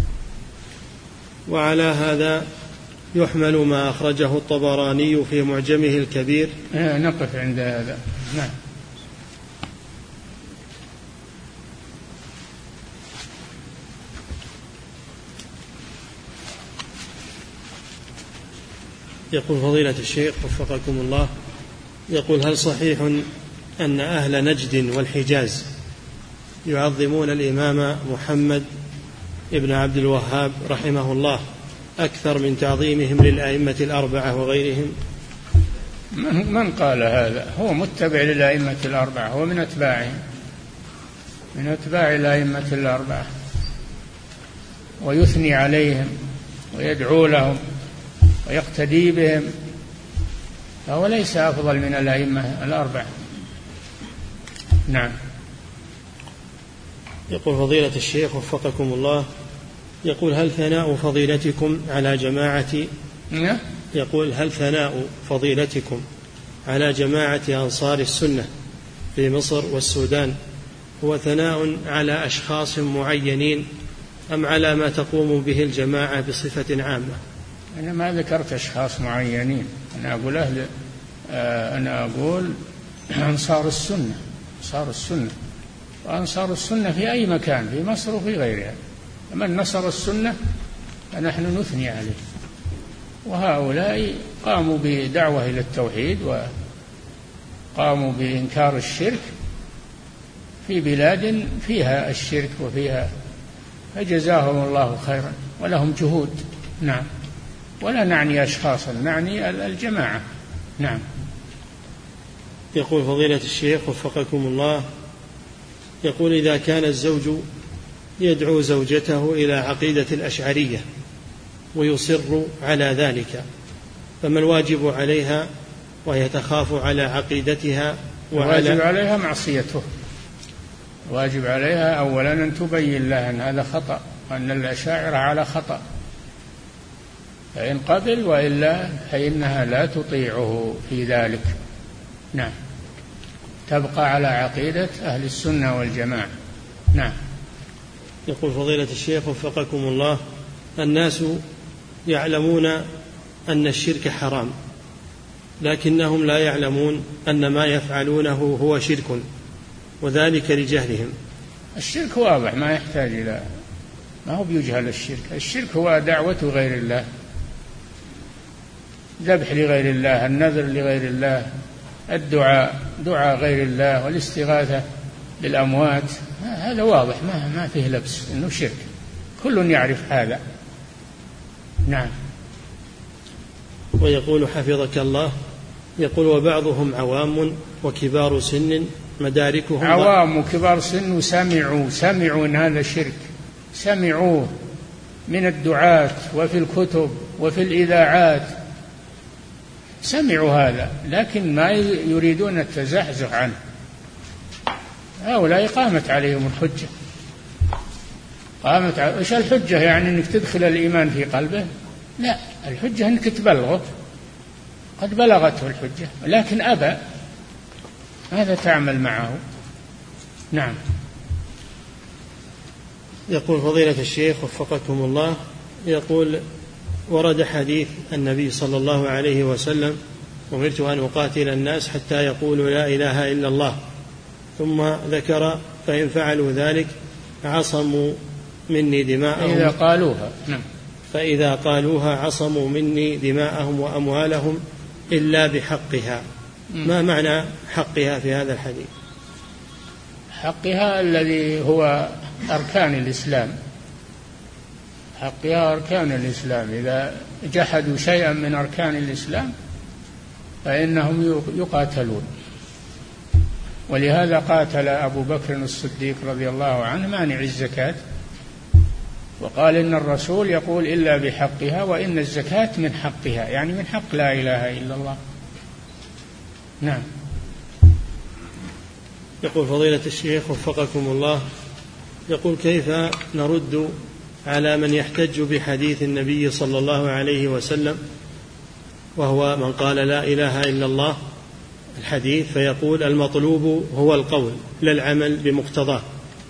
وعلى هذا يحمل ما أخرجه الطبراني في معجمه الكبير. نقف عند هذا. نعم. يقول فضيلة الشيخ وفقكم الله، يقول: هل صحيح أن أهل نجد والحجاز يعظمون الإمام محمد ابن عبد الوهاب رحمه الله أكثر من تعظيمهم للأئمة الأربعة وغيرهم؟ من قال هذا؟ هو متبع للأئمة الأربعة، هو من أتباعهم، من أتباع الأئمة الأربعة، ويثني عليهم ويدعو لهم ويقتدي بهم، فهو ليس أفضل من الأئمة الأربعة. نعم. يقول فضيلة الشيخ وفقكم الله، يقول: هل ثناء فضيلتكم على جماعة يقول: هل ثناء فضيلتكم على جماعة أنصار السنة في مصر والسودان هو ثناء على أشخاص معينين أم على ما تقوم به الجماعة بصفة عامة؟ أنا ما ذكرت أشخاص معينين، أنا أقول أنصار السنة، أنصار السنة، وأنصار السنة في أي مكان في مصر وفي غيرها. من نصر السنة فنحن نثني عليه، وهؤلاء قاموا بدعوة إلى التوحيد وقاموا بإنكار الشرك في بلاد فيها الشرك وفيها، فجزاهم الله خيرا ولهم جهود. نعم. ولا نعني أشخاصا، نعني الجماعة. نعم. يقول فضيلة الشيخ وفقكم الله، يقول إذا كان الزوج يدعو زوجته إلى عقيدة الأشعرية ويصر على ذلك، فما الواجب عليها وهي تخاف على عقيدتها؟ الواجب عليها معصيته. واجب عليها أولا أن تبين لها أن هذا خطأ وأن الأشاعرة على خطأ، فإن قبل، وإلا فإنها لا تطيعه في ذلك. نعم. تبقى على عقيدة أهل السنة والجماعة. نعم. يقول فضيلة الشيخ وفقكم الله، الناس يعلمون أن الشرك حرام، لكنهم لا يعلمون أن ما يفعلونه هو شرك، وذلك لجهلهم. الشرك واضح، ما يحتاج إلى، ما هو بيجهل الشرك. الشرك هو دعوة غير الله، ذبح لغير الله، النذر لغير الله، دعاء غير الله، والاستغاثة بالأموات. هذا واضح، ما فيه لبس إنه شرك، كل يعرف هذا. نعم. ويقول حفظك الله، يقول وبعضهم عوام وكبار سن مداركهم، عوام وكبار سن وسمعوا أن هذا شرك، سمعوه من الدعاة وفي الكتب وفي الإذاعات، سمعوا هذا لكن ما يريدون التزحزح عنه. هؤلاء قامت عليهم الحجة. إيش الحجة؟ يعني أنك تدخل الإيمان في قلبه؟ لا، الحجة أنك تبلغه، قد بلغته الحجة لكن أبى، ماذا تعمل معه؟ نعم. يقول فضيلة الشيخ وفقكم الله، يقول ورد حديث النبي صلى الله عليه وسلم: أمرت أن أقاتل الناس حتى يقولوا لا إله إلا الله، ثم ذكر: فإن فعلوا ذلك عصموا مني دماءهم، إذا قالوها. نعم. فإذا قالوها عصموا مني دماءهم وأموالهم إلا بحقها. ما معنى حقها في هذا الحديث؟ حقها الذي هو أركان الإسلام، حقها أركان الإسلام. إذا جحدوا شيئا من أركان الإسلام فإنهم يقاتلون. ولهذا قاتل أبو بكر الصديق رضي الله عنه مانع الزكاة، وقال إن الرسول يقول إلا بحقها، وإن الزكاة من حقها، يعني من حق لا إله إلا الله. نعم. يقول فضيلة الشيخ وفقكم الله، يقول كيف نرد على من يحتج بحديث النبي صلى الله عليه وسلم، وهو من قال لا إله إلا الله الحديث، فيقول المطلوب هو القول لا العمل بمقتضاه.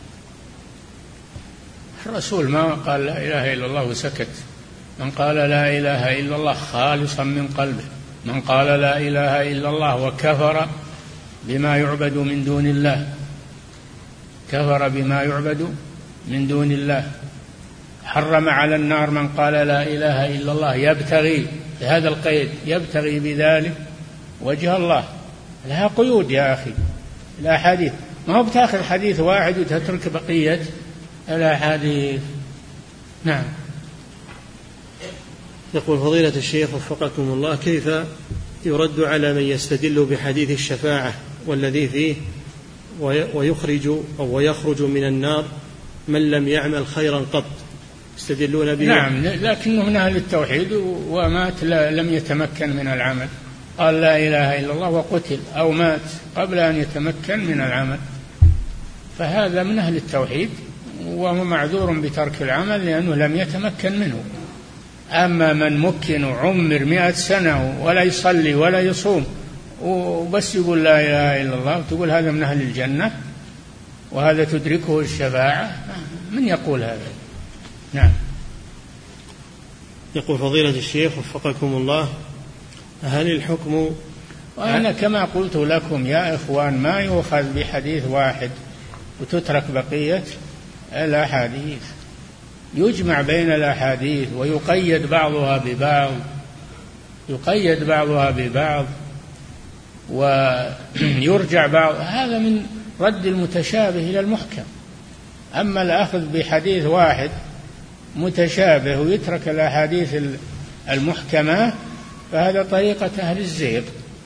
الرسول ما قال لا إله إلا الله وسكت، من قال لا إله إلا الله خالصا من قلبه، من قال لا إله إلا الله وكفر بما يعبد من دون الله، كفر بما يعبد من دون الله، حرم على النار من قال لا إله إلا الله يبتغي بهذا القيد، يبتغي بذلك وجه الله. لها قيود يا أخي الأحاديث، ما هو بتاخذ حديث واحد وتترك بقية الأحاديث. نعم. يقول فضيلة الشيخ وفقكم الله، كيف يرد على من يستدل بحديث الشفاعة والذي فيه ويخرج من النار من لم يعمل خيرا قط، يستدلون به؟ نعم، لكنه من أهل التوحيد ومات لم يتمكن من العمل، قال لا إله إلا الله وقتل أو مات قبل أن يتمكن من العمل، فهذا من أهل التوحيد وهو معذور بترك العمل لأنه لم يتمكن منه. أما من مكن وعمر 100 سنة ولا يصلي ولا يصوم وبس يقول لا إله إلا الله، تقول هذا من أهل الجنة وهذا تدركه الشفاعة، من يقول هذا؟ نعم. يقول فضيلة الشيخ وفقكم الله، هل الحكم، وأنا كما قلت لكم يا إخوان، ما يؤخذ بحديث واحد وتترك بقية الأحاديث، يجمع بين الأحاديث ويقيد بعضها ببعض، يقيد بعضها ببعض ويرجع بعض، هذا رد المتشابه إلى المحكم. أما الأخذ بحديث واحد متشابه ويترك الأحاديث المحكمة فهذا طريقة أهل الزيغ.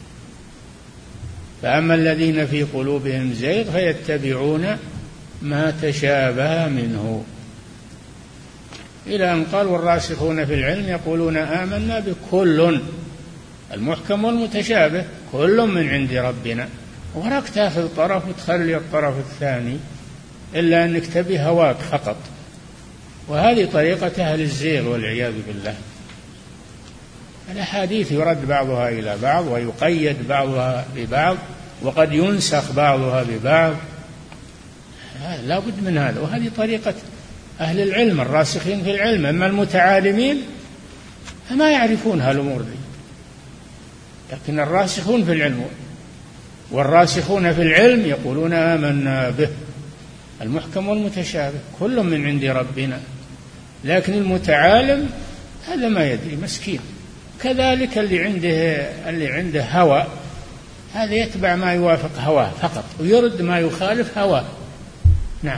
فأما الذين في قلوبهم زيغ فيتبعون ما تشابه منه، إلى أن قال والراسخون في العلم يقولون آمنا بكل، المحكم والمتشابه كل من عند ربنا، وراك تاخذ طرف وتخلي الطرف الثاني إلا أنك تبي هواك فقط. وهذه طريقة أهل الزيغ والعياذ بالله. الأحاديث يرد بعضها إلى بعض ويقيد بعضها ببعض وقد ينسخ بعضها ببعض، لا بد من هذا. وهذه طريقة أهل العلم الراسخين في العلم. أما المتعالمين فما يعرفون هالأمور دي، لكن الراسخون في العلم والراسخون في العلم يقولون آمنا به، المحكم والمتشابه كل من عند ربنا. لكن المتعالم هذا ما يدري مسكين. كذلك اللي عنده هوى هذا يتبع ما يوافق هواه فقط ويرد ما يخالف هواه. نعم.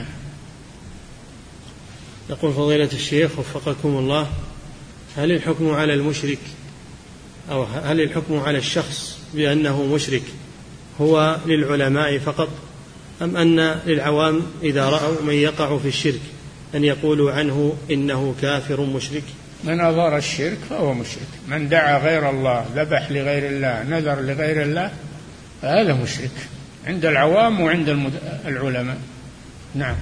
يقول فضيلة الشيخ وفقكم الله: هل الحكم على المشرك أو هل الحكم على الشخص بأنه مشرك هو للعلماء فقط، أم أن للعوام إذا رأوا من يقع في الشرك أن يقولوا عنه إنه كافر مشرك؟ من أظهر الشرك فهو مشرك. من دعا غير الله، ذبح لغير الله، نذر لغير الله، فهذا مشرك عند العوام وعند العلماء. نعم.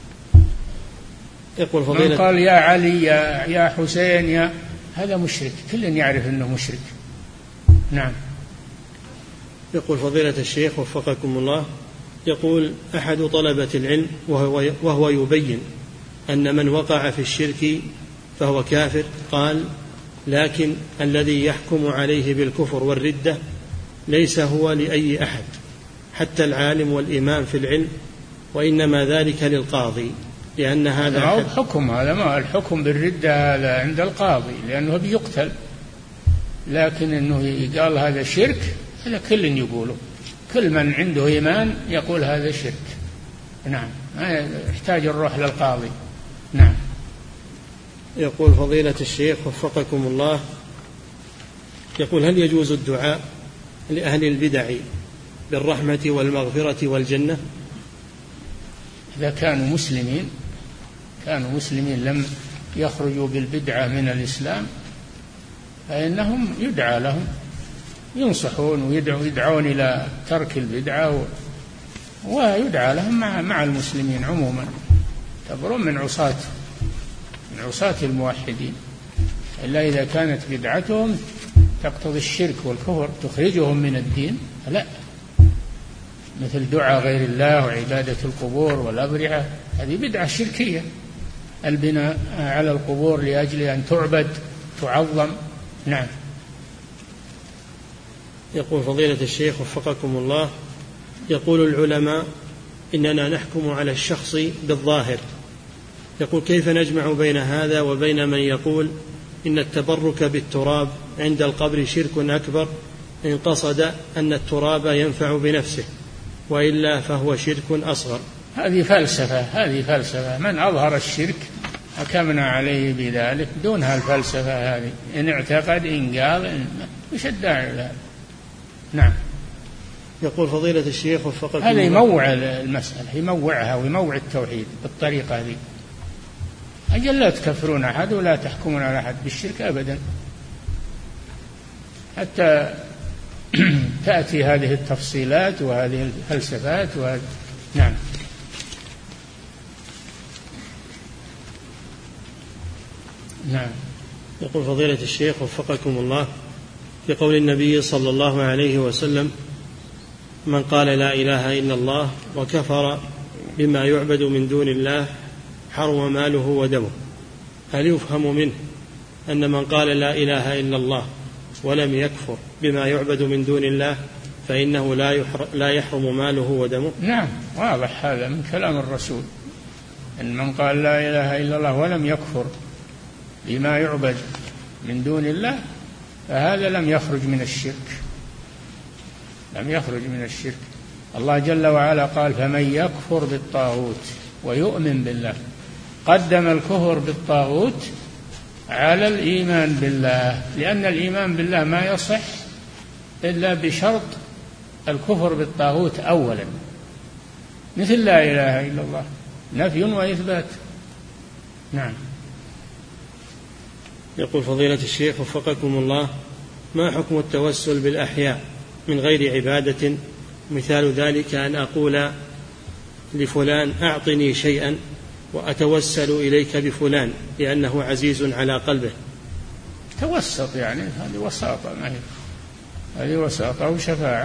يقول فضيلة من قال يا علي يا حسين هذا مشرك، كل يعرف أنه مشرك. نعم. يقول فضيلة الشيخ وفقكم الله: يقول أحد طلبة العلم وهو يبين أن من وقع في الشرك فهو كافر، قال: لكن الذي يحكم عليه بالكفر والردة ليس هو لأي أحد حتى العالم والإمام في العلم، وإنما ذلك للقاضي، لأن هذا حكم. هذا ما الحكم بالردة هذا عند القاضي لأنه بيقتل، لكن أنه يقال هذا شرك هذا كل يقوله، كل من عنده إيمان يقول هذا شرك. نعم. ما يحتاج الروح للقاضي. نعم. يقول فضيلة الشيخ وفقكم الله: يقول هل يجوز الدعاء لأهل البدع بالرحمة والمغفرة والجنة؟ إذا كانوا مسلمين لم يخرجوا بالبدعة من الإسلام فإنهم يدعى لهم، ينصحون ويدعون إلى ترك البدعة، ويدعى لهم مع المسلمين عموما، يعتبرون من عصاة الموحدين، إلا إذا كانت بدعتهم تقتضي الشرك والكفر تخرجهم من الدين لا، مثل دعاء غير الله وعبادة القبور والأبرعة، هذه بدعة شركية، البناء على القبور لأجل أن تعبد تعظم. نعم. يقول فضيلة الشيخ وفقكم الله: يقول العلماء إننا نحكم على الشخص بالظاهر، يقول كيف نجمع بين هذا وبين من يقول إن التبرك بالتراب عند القبر شرك أكبر إن قصد أن التراب ينفع بنفسه، وإلا فهو شرك أصغر؟ هذه فلسفة. من أظهر الشرك حكمنا عليه بذلك دونها الفلسفة هذه، إن اعتقد إن قال وش الداعي لها. نعم. يقول فضيلة الشيخ وفقكم هذا يموع المسألة، يموعها ويموع التوحيد بالطريقة هذه. أجل لا تكفرون أحد ولا تحكمون على أحد بالشرك أبدا حتى تأتي هذه التفصيلات وهذه الفلسفات نعم. نعم. يقول فضيلة الشيخ وفقكم الله: في قول النبي صلى الله عليه وسلم: من قال لا إله إلا الله وكفر بما يعبد من دون الله حرم ماله ودمه، هل يفهم منه أن من قال لا إله إلا الله ولم يكفر بما يعبد من دون الله فإنه لا يحرم ماله ودمه؟ نعم، واضح هذا من كلام الرسول، أن من قال لا إله إلا الله ولم يكفر بما يعبد من دون الله فهذا لم يخرج من الشرك، الله جل وعلا قال فمن يكفر بالطاغوت ويؤمن بالله، قدم الكفر بالطاغوت على الإيمان بالله، لأن الإيمان بالله ما يصح إلا بشرط الكفر بالطاغوت أولا، مثل لا إله إلا الله، نفي وإثبات. نعم. يقول فضيلة الشيخ وفقكم الله: ما حكم التوسل بالأحياء من غير عبادة؟ مثال ذلك أن أقول لفلان أعطني شيئا وأتوسل إليك بفلان لأنه عزيز على قلبه. توسط يعني، هذه وساطة، هذه وساطة وشفاعة،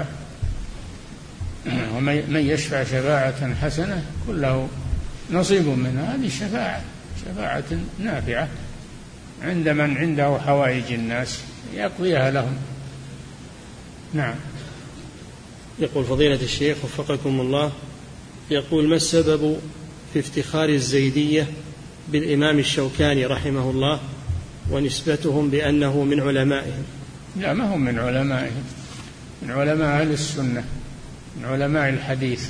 ومن يشفع شفاعة حسنة كله نصيب منها، هذه شفاعة نافعة عند من عنده حوائج الناس يقضيها لهم. نعم. يقول فضيلة الشيخ وفقكم الله: يقول ما السبب في افتخار الزيدية بالإمام الشوكاني رحمه الله ونسبتهم بأنه من علمائهم؟ لا، ما هم من علمائهم، من علماء أهل السنة، من علماء الحديث،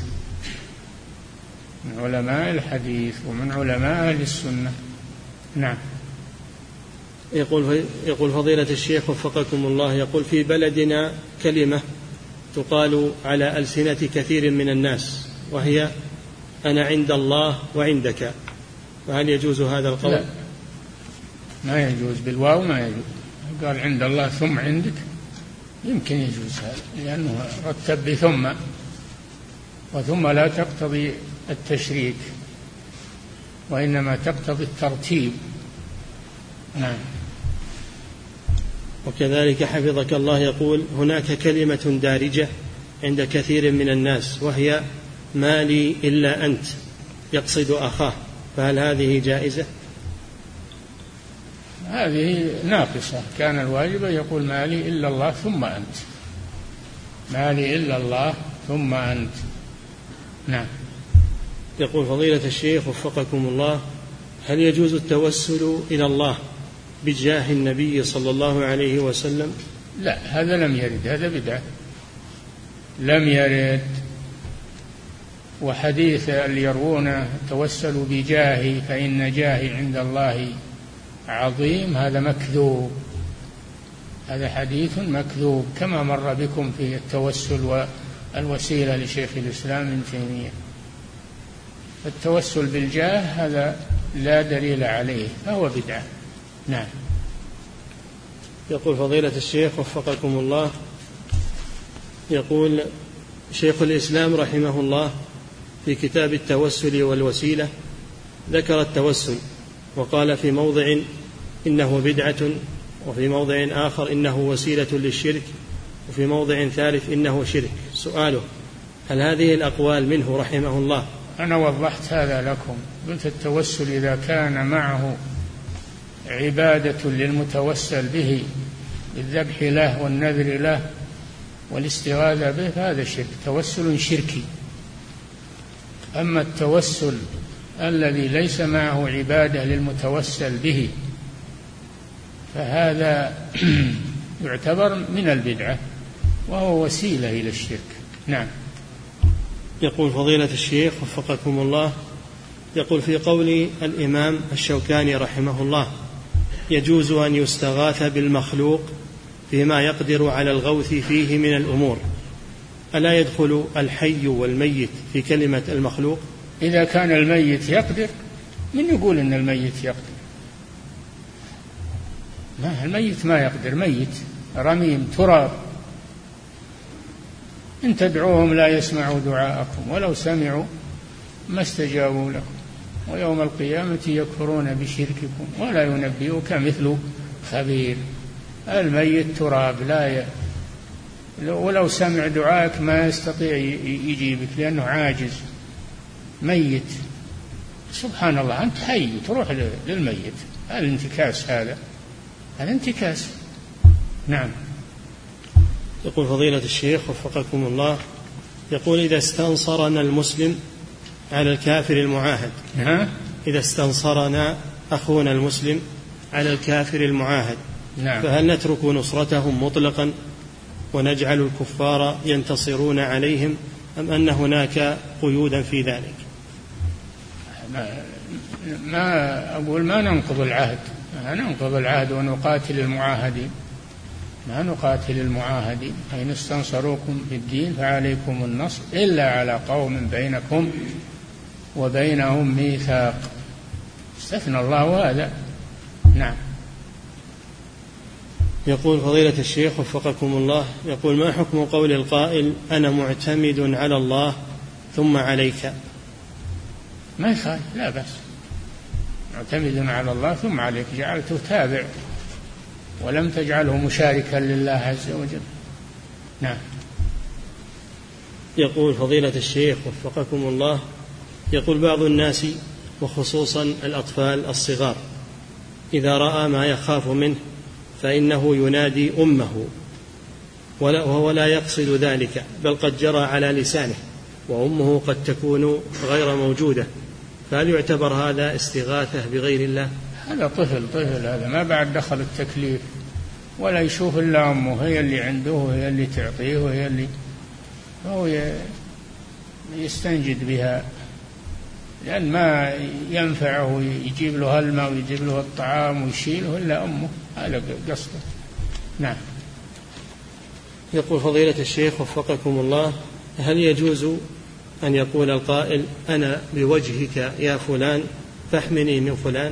من علماء الحديث ومن علماء أهل السنة. نعم. يقول فضيلة الشيخ وفقكم الله: يقول في بلدنا كلمة تقال على ألسنة كثير من الناس وهي أنا عند الله وعندك، فهل يجوز هذا القول؟ لا، ما يجوز، بالواو ما يجوز. قال عند الله ثم عندك، يمكن يجوز هذا لأنه رتب بثم، وثم لا تقتضي التشريك وإنما تقتضي الترتيب. نعم. وكذلك حفظك الله يقول هناك كلمة دارجة عند كثير من الناس وهي ما لي إلا أنت، يقصد أخاه، فهل هذه جائزة؟ هذه ناقصة، كان الواجب يقول ما لي إلا الله ثم أنت، ما لي إلا الله ثم أنت. نعم. يقول فضيلة الشيخ وفقكم الله: هل يجوز التوسل إلى الله بجاه النبي صلى الله عليه وسلم؟ لا، هذا لم يرد، هذا بدعة، لم يرد. وحديث اللي يروون توسلوا بجاهي فإن جاهي عند الله عظيم، هذا مكذوب، هذا حديث مكذوب، كما مر بكم في التوسل والوسيلة لشيخ الإسلام ابن تيمية. التوسل بالجاه هذا لا دليل عليه، فهو بدعة. نعم. يقول فضيلة الشيخ وفقكم الله: يقول شيخ الإسلام رحمه الله في كتاب التوسل والوسيلة ذكر التوسل وقال في موضع إنه بدعة، وفي موضع آخر إنه وسيلة للشرك، وفي موضع ثالث إنه شرك. سؤاله: هل هذه الأقوال منه رحمه الله؟ أنا وضحت هذا لكم، قلت التوسل إذا كان معه عبادة للمتوسل به بالذبح له والنذر له والاستغاثة به فهذا شرك، توسل شركي. أما التوسل الذي ليس معه عبادة للمتوسل به فهذا يعتبر من البدعة وهو وسيلة إلى الشرك. نعم. يقول فضيلة الشيخ وفقكم الله: يقول في قول الإمام الشوكاني رحمه الله يجوز أن يستغاث بالمخلوق فيما يقدر على الغوث فيه من الأمور، ألا يدخل الحي والميت في كلمة المخلوق؟ إذا كان الميت يقدر، من يقول إن الميت يقدر؟ ما الميت ما يقدر، ميت رميم تراب، إن تدعوهم لا يسمعوا دعاءكم ولو سمعوا ما استجابوا لكم ويوم القيامة يكفرون بشرككم ولا ينبئك مثل خبير. الميت تراب، ولو سمع دعاءك ما يستطيع يجيبك لأنه عاجز، ميت. سبحان الله، أنت حي تروح للميت، الانتكاس هذا انتكاس. نعم. يقول فضيلة الشيخ وفقكم الله: يقول إذا استنصرنا المسلم على الكافر المعاهد، إذا استنصرنا أخونا المسلم على الكافر المعاهد، نعم، فهل نترك نصرتهم مطلقا ونجعل الكفار ينتصرون عليهم أم أن هناك قيودا في ذلك؟ ما أقول ما ننقض العهد، ما ننقض العهد ونقاتل المعاهدين، ما نقاتل المعاهدين. فإن استنصروكم بالدين فعليكم النصر إلا على قوم بينكم وبينهم ميثاق. استثنى الله هذا. نعم. يقول فضيلة الشيخ وفقكم الله، يقول ما حكم قول القائل أنا معتمد على الله ثم عليك؟ ما يخالف، لا بأس، معتمد على الله ثم عليك، جعلته تابع ولم تجعله مشاركا لله عز وجل. نعم. يقول فضيلة الشيخ وفقكم الله، يقول بعض الناس وخصوصا الأطفال الصغار إذا رأى ما يخاف منه فإنه ينادي أمه وهو لا يقصد ذلك، بل قد جرى على لسانه وأمه قد تكون غير موجودة، فهل يعتبر هذا استغاثة بغير الله؟ هذا طفل هذا ما بعد دخل التكليف ولا يشوف إلا أمه، هي اللي عنده وهي اللي تعطيه وهي اللي هو يستنجد بها، لأن ما ينفعه يجيب له الماء ويجيب له الطعام ويشيله إلا أمه، هذا قصده. نعم. يقول فضيلة الشيخ وفقكم الله، هل يجوز أن يقول القائل أنا بوجهك يا فلان فاحمني من فلان؟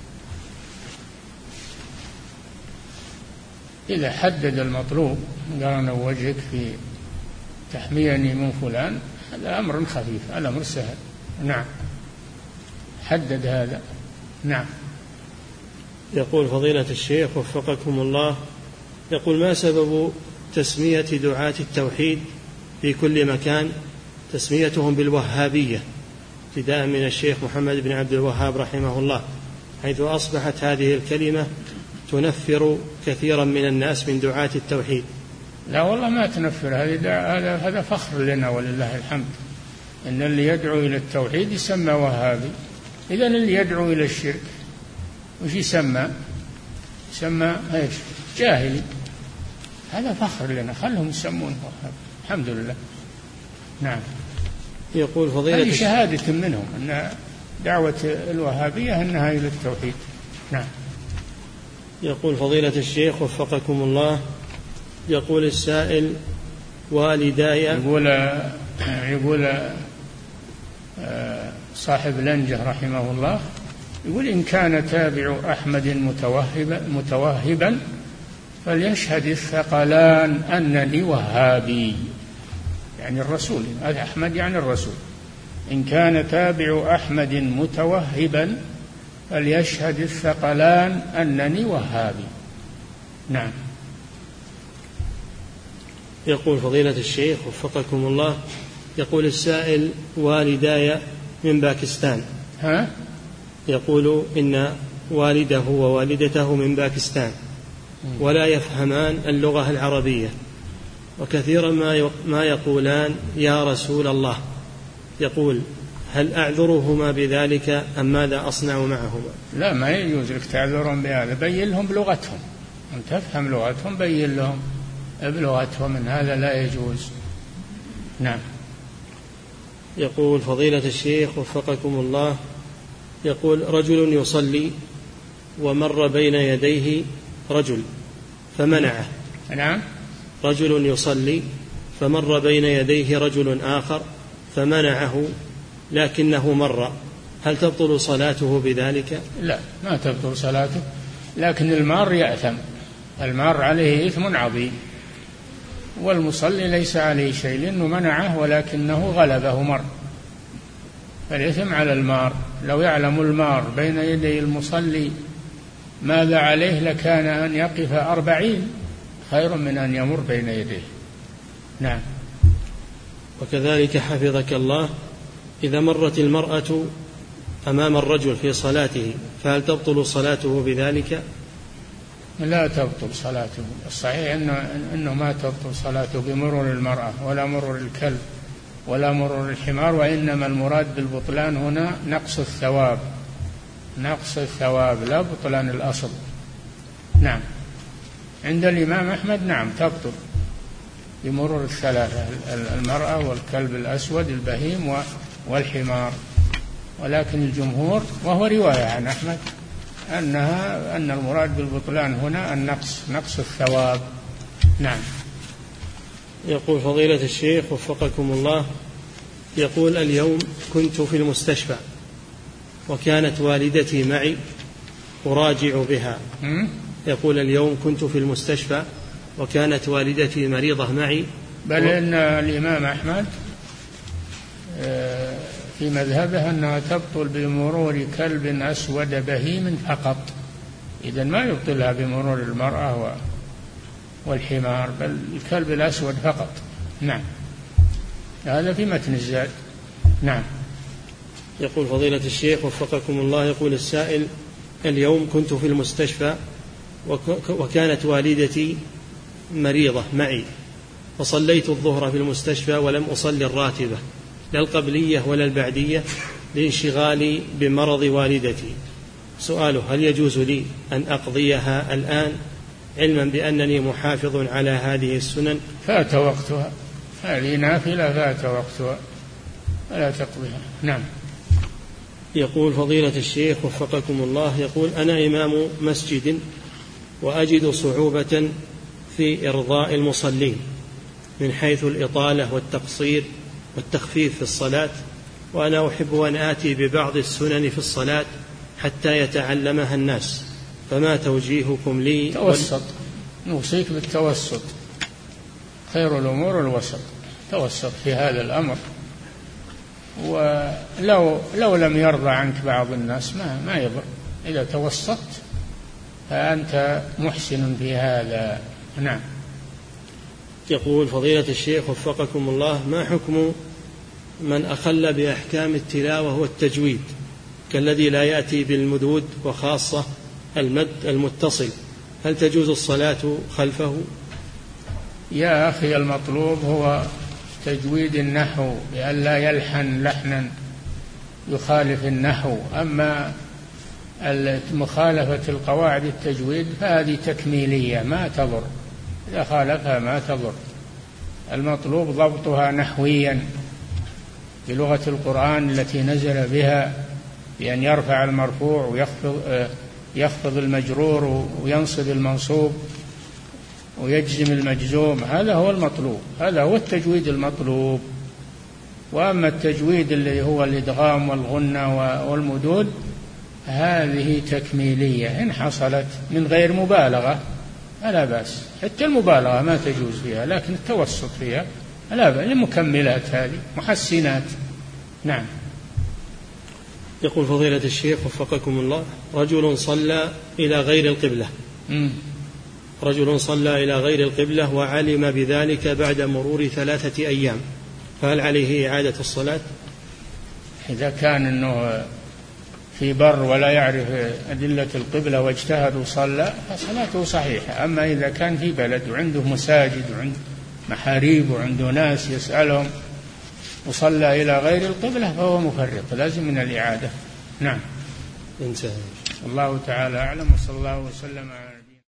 إذا حدد المطلوب قال أنا وجهك في تحميني من فلان، هذا أمر خفيف، هذا أمر سهل. نعم، حدد هذا. نعم. يقول فضيلة الشيخ وفقكم الله، يقول ما سبب تسمية دعاة التوحيد في كل مكان تسميتهم بالوهابية ابتداء من الشيخ محمد بن عبد الوهاب رحمه الله، حيث أصبحت هذه الكلمة تنفر كثيرا من الناس من دعاة التوحيد؟ لا والله ما تنفر، هذا فخر لنا ولله الحمد، إن اللي يدعو إلى التوحيد يسمى وهابي. إذن اللي يدعو إلى الشرك وش يسمى؟ يسمى ايش؟ جاهلي. هذا فخر لنا، خلهم يسمونه وهابي، الحمد لله. نعم. يقول فضيلة هذه شهادة منهم أن دعوة الوهابية أنها إلى التوحيد. نعم. يقول فضيلة الشيخ وفقكم الله، يقول السائل والداي، يقول صاحب لنجة رحمه الله، يقول إن كان تابع أحمد متوهبا فليشهد الثقلان أنني وهابي، يعني الرسول، هذا أحمد يعني الرسول. إن كان تابع أحمد متوهبا فليشهد الثقلان أنني وهابي. نعم. يقول فضيلة الشيخ وفقكم الله، يقول السائل والداي من باكستان. يقول إن والده ووالدته من باكستان ولا يفهمان اللغة العربية، وكثيرا ما يقولان يا رسول الله، يقول هل أعذرهما بذلك أم ماذا أصنع معهما؟ لا، ما يجوز لك تعذرهم بهذا، بين لهم بلغتهم، أن تفهم لغتهم بين لهم بلغتهم، إن هذا لا يجوز. نعم. يقول فضيلة الشيخ وفقكم الله، يقول رجل يصلي ومر بين يديه رجل فمنعه. نعم. رجل يصلي فمر بين يديه رجل آخر فمنعه لكنه مر، هل تبطل صلاته بذلك؟ لا، ما تبطل صلاته، لكن المار يأثم، المار عليه إثم عظيم، والمصلي ليس عليه شيء لأنه منعه ولكنه غلبه مر، فالإثم على المار. لو يعلم المار بين يدي المصلي ماذا عليه لكان أن يقف 40 خير من أن يمر بين يديه. نعم. وكذلك حفظك الله، إذا مرت المرأة أمام الرجل في صلاته فهل تبطل صلاته بذلك؟ لا تبطل صلاته، الصحيح أنه ما تبطل صلاته بمرور المرأة ولا مرور الكلب ولا مرور الحمار، وإنما المراد بالبطلان هنا نقص الثواب، نقص الثواب لا بطلان الأصل. نعم. عند الإمام أحمد نعم تبطل، بمرور الثلاثة: المرأة والكلب الأسود البهيم والحمار. ولكن الجمهور، وهو رواية عن أحمد، أن المراد بالبطلان هنا النقص، نقص الثواب. نعم. يقول فضيلة الشيخ وفقكم الله، يقول: اليوم كنت في المستشفى وكانت والدتي معي أراجع بها. يقول: اليوم كنت في المستشفى وكانت والدتي مريضة معي. بل إن الإمام أحمد في مذهبه أنها تبطل بمرور كلب أسود بهيم فقط، إذن ما يبطلها بمرور المرأة والحمار، بل الكلب الأسود فقط. نعم. هذا في متن الزاد. نعم. يقول فضيلة الشيخ وفقكم الله، يقول السائل: اليوم كنت في المستشفى وكانت والدتي مريضة معي، وصليت الظهر في المستشفى ولم أصلي الراتبة لا القبلية ولا البعدية لانشغالي بمرض والدتي. سؤاله: هل يجوز لي أن أقضيها الآن علما بأنني محافظ على هذه السنن؟ فات وقتها، هذه نافلة فات وقتها فلا تقضيها. نعم. يقول فضيلة الشيخ وفقكم الله، يقول: أنا إمام مسجد وأجد صعوبة في إرضاء المصلين من حيث الإطالة والتقصير والتخفيف في الصلاة، وأنا أحب أن آتي ببعض السنن في الصلاة حتى يتعلمها الناس، فما توجيهكم لي؟ توسط، نوصيك بالتوسط، خير الأمور الوسط، توسط في هذا الأمر. ولو لم يرضى عنك بعض الناس ما يضر، إذا توسطت فأنت محسن في هذا. نعم. يقول فضيلة الشيخ وفقكم الله: ما حكم من أخل بأحكام التلاوة والتجويد كالذي لا يأتي بالمدود وخاصة المد المتصل؟ هل تجوز الصلاة خلفه؟ يا أخي، المطلوب هو تجويد النحو بأن لا يلحن لحنا يخالف النحو. أما مخالفة القواعد التجويد فهذه تكميلية ما تضر، إذا خالفها ما تضر. المطلوب ضبطها نحويا بلغة القرآن التي نزل بها، بأن يرفع المرفوع ويخفض المجرور وينصب المنصوب ويجزم المجزوم. هذا هو المطلوب، هذا هو التجويد المطلوب. وأما التجويد اللي هو الإدغام والغنة والمدود هذه تكميلية، إن حصلت من غير مبالغة فلا بأس. حتى المبالغة ما تجوز فيها، لكن التوسط فيها لا بأس، المكملات هذه محسنات. نعم. يقول فضيلة الشيخ وفقكم الله: رجل صلى إلى غير القبلة رجل صلى إلى غير القبلة وعلم بذلك بعد مرور 3 أيام، فهل عليه إعادة الصلاة؟ إذا كان أنه في بر ولا يعرف أدلة القبلة واجتهد وصلى فصلاته صحيحة. أما إذا كان في بلد وعنده مساجد وعنده محاريب وعنده ناس يسألهم وصلى إلى غير القبلة فهو مفرط، لازم من الإعادة. نعم. انتهى. الله تعالى أعلم، وصلى الله وسلم على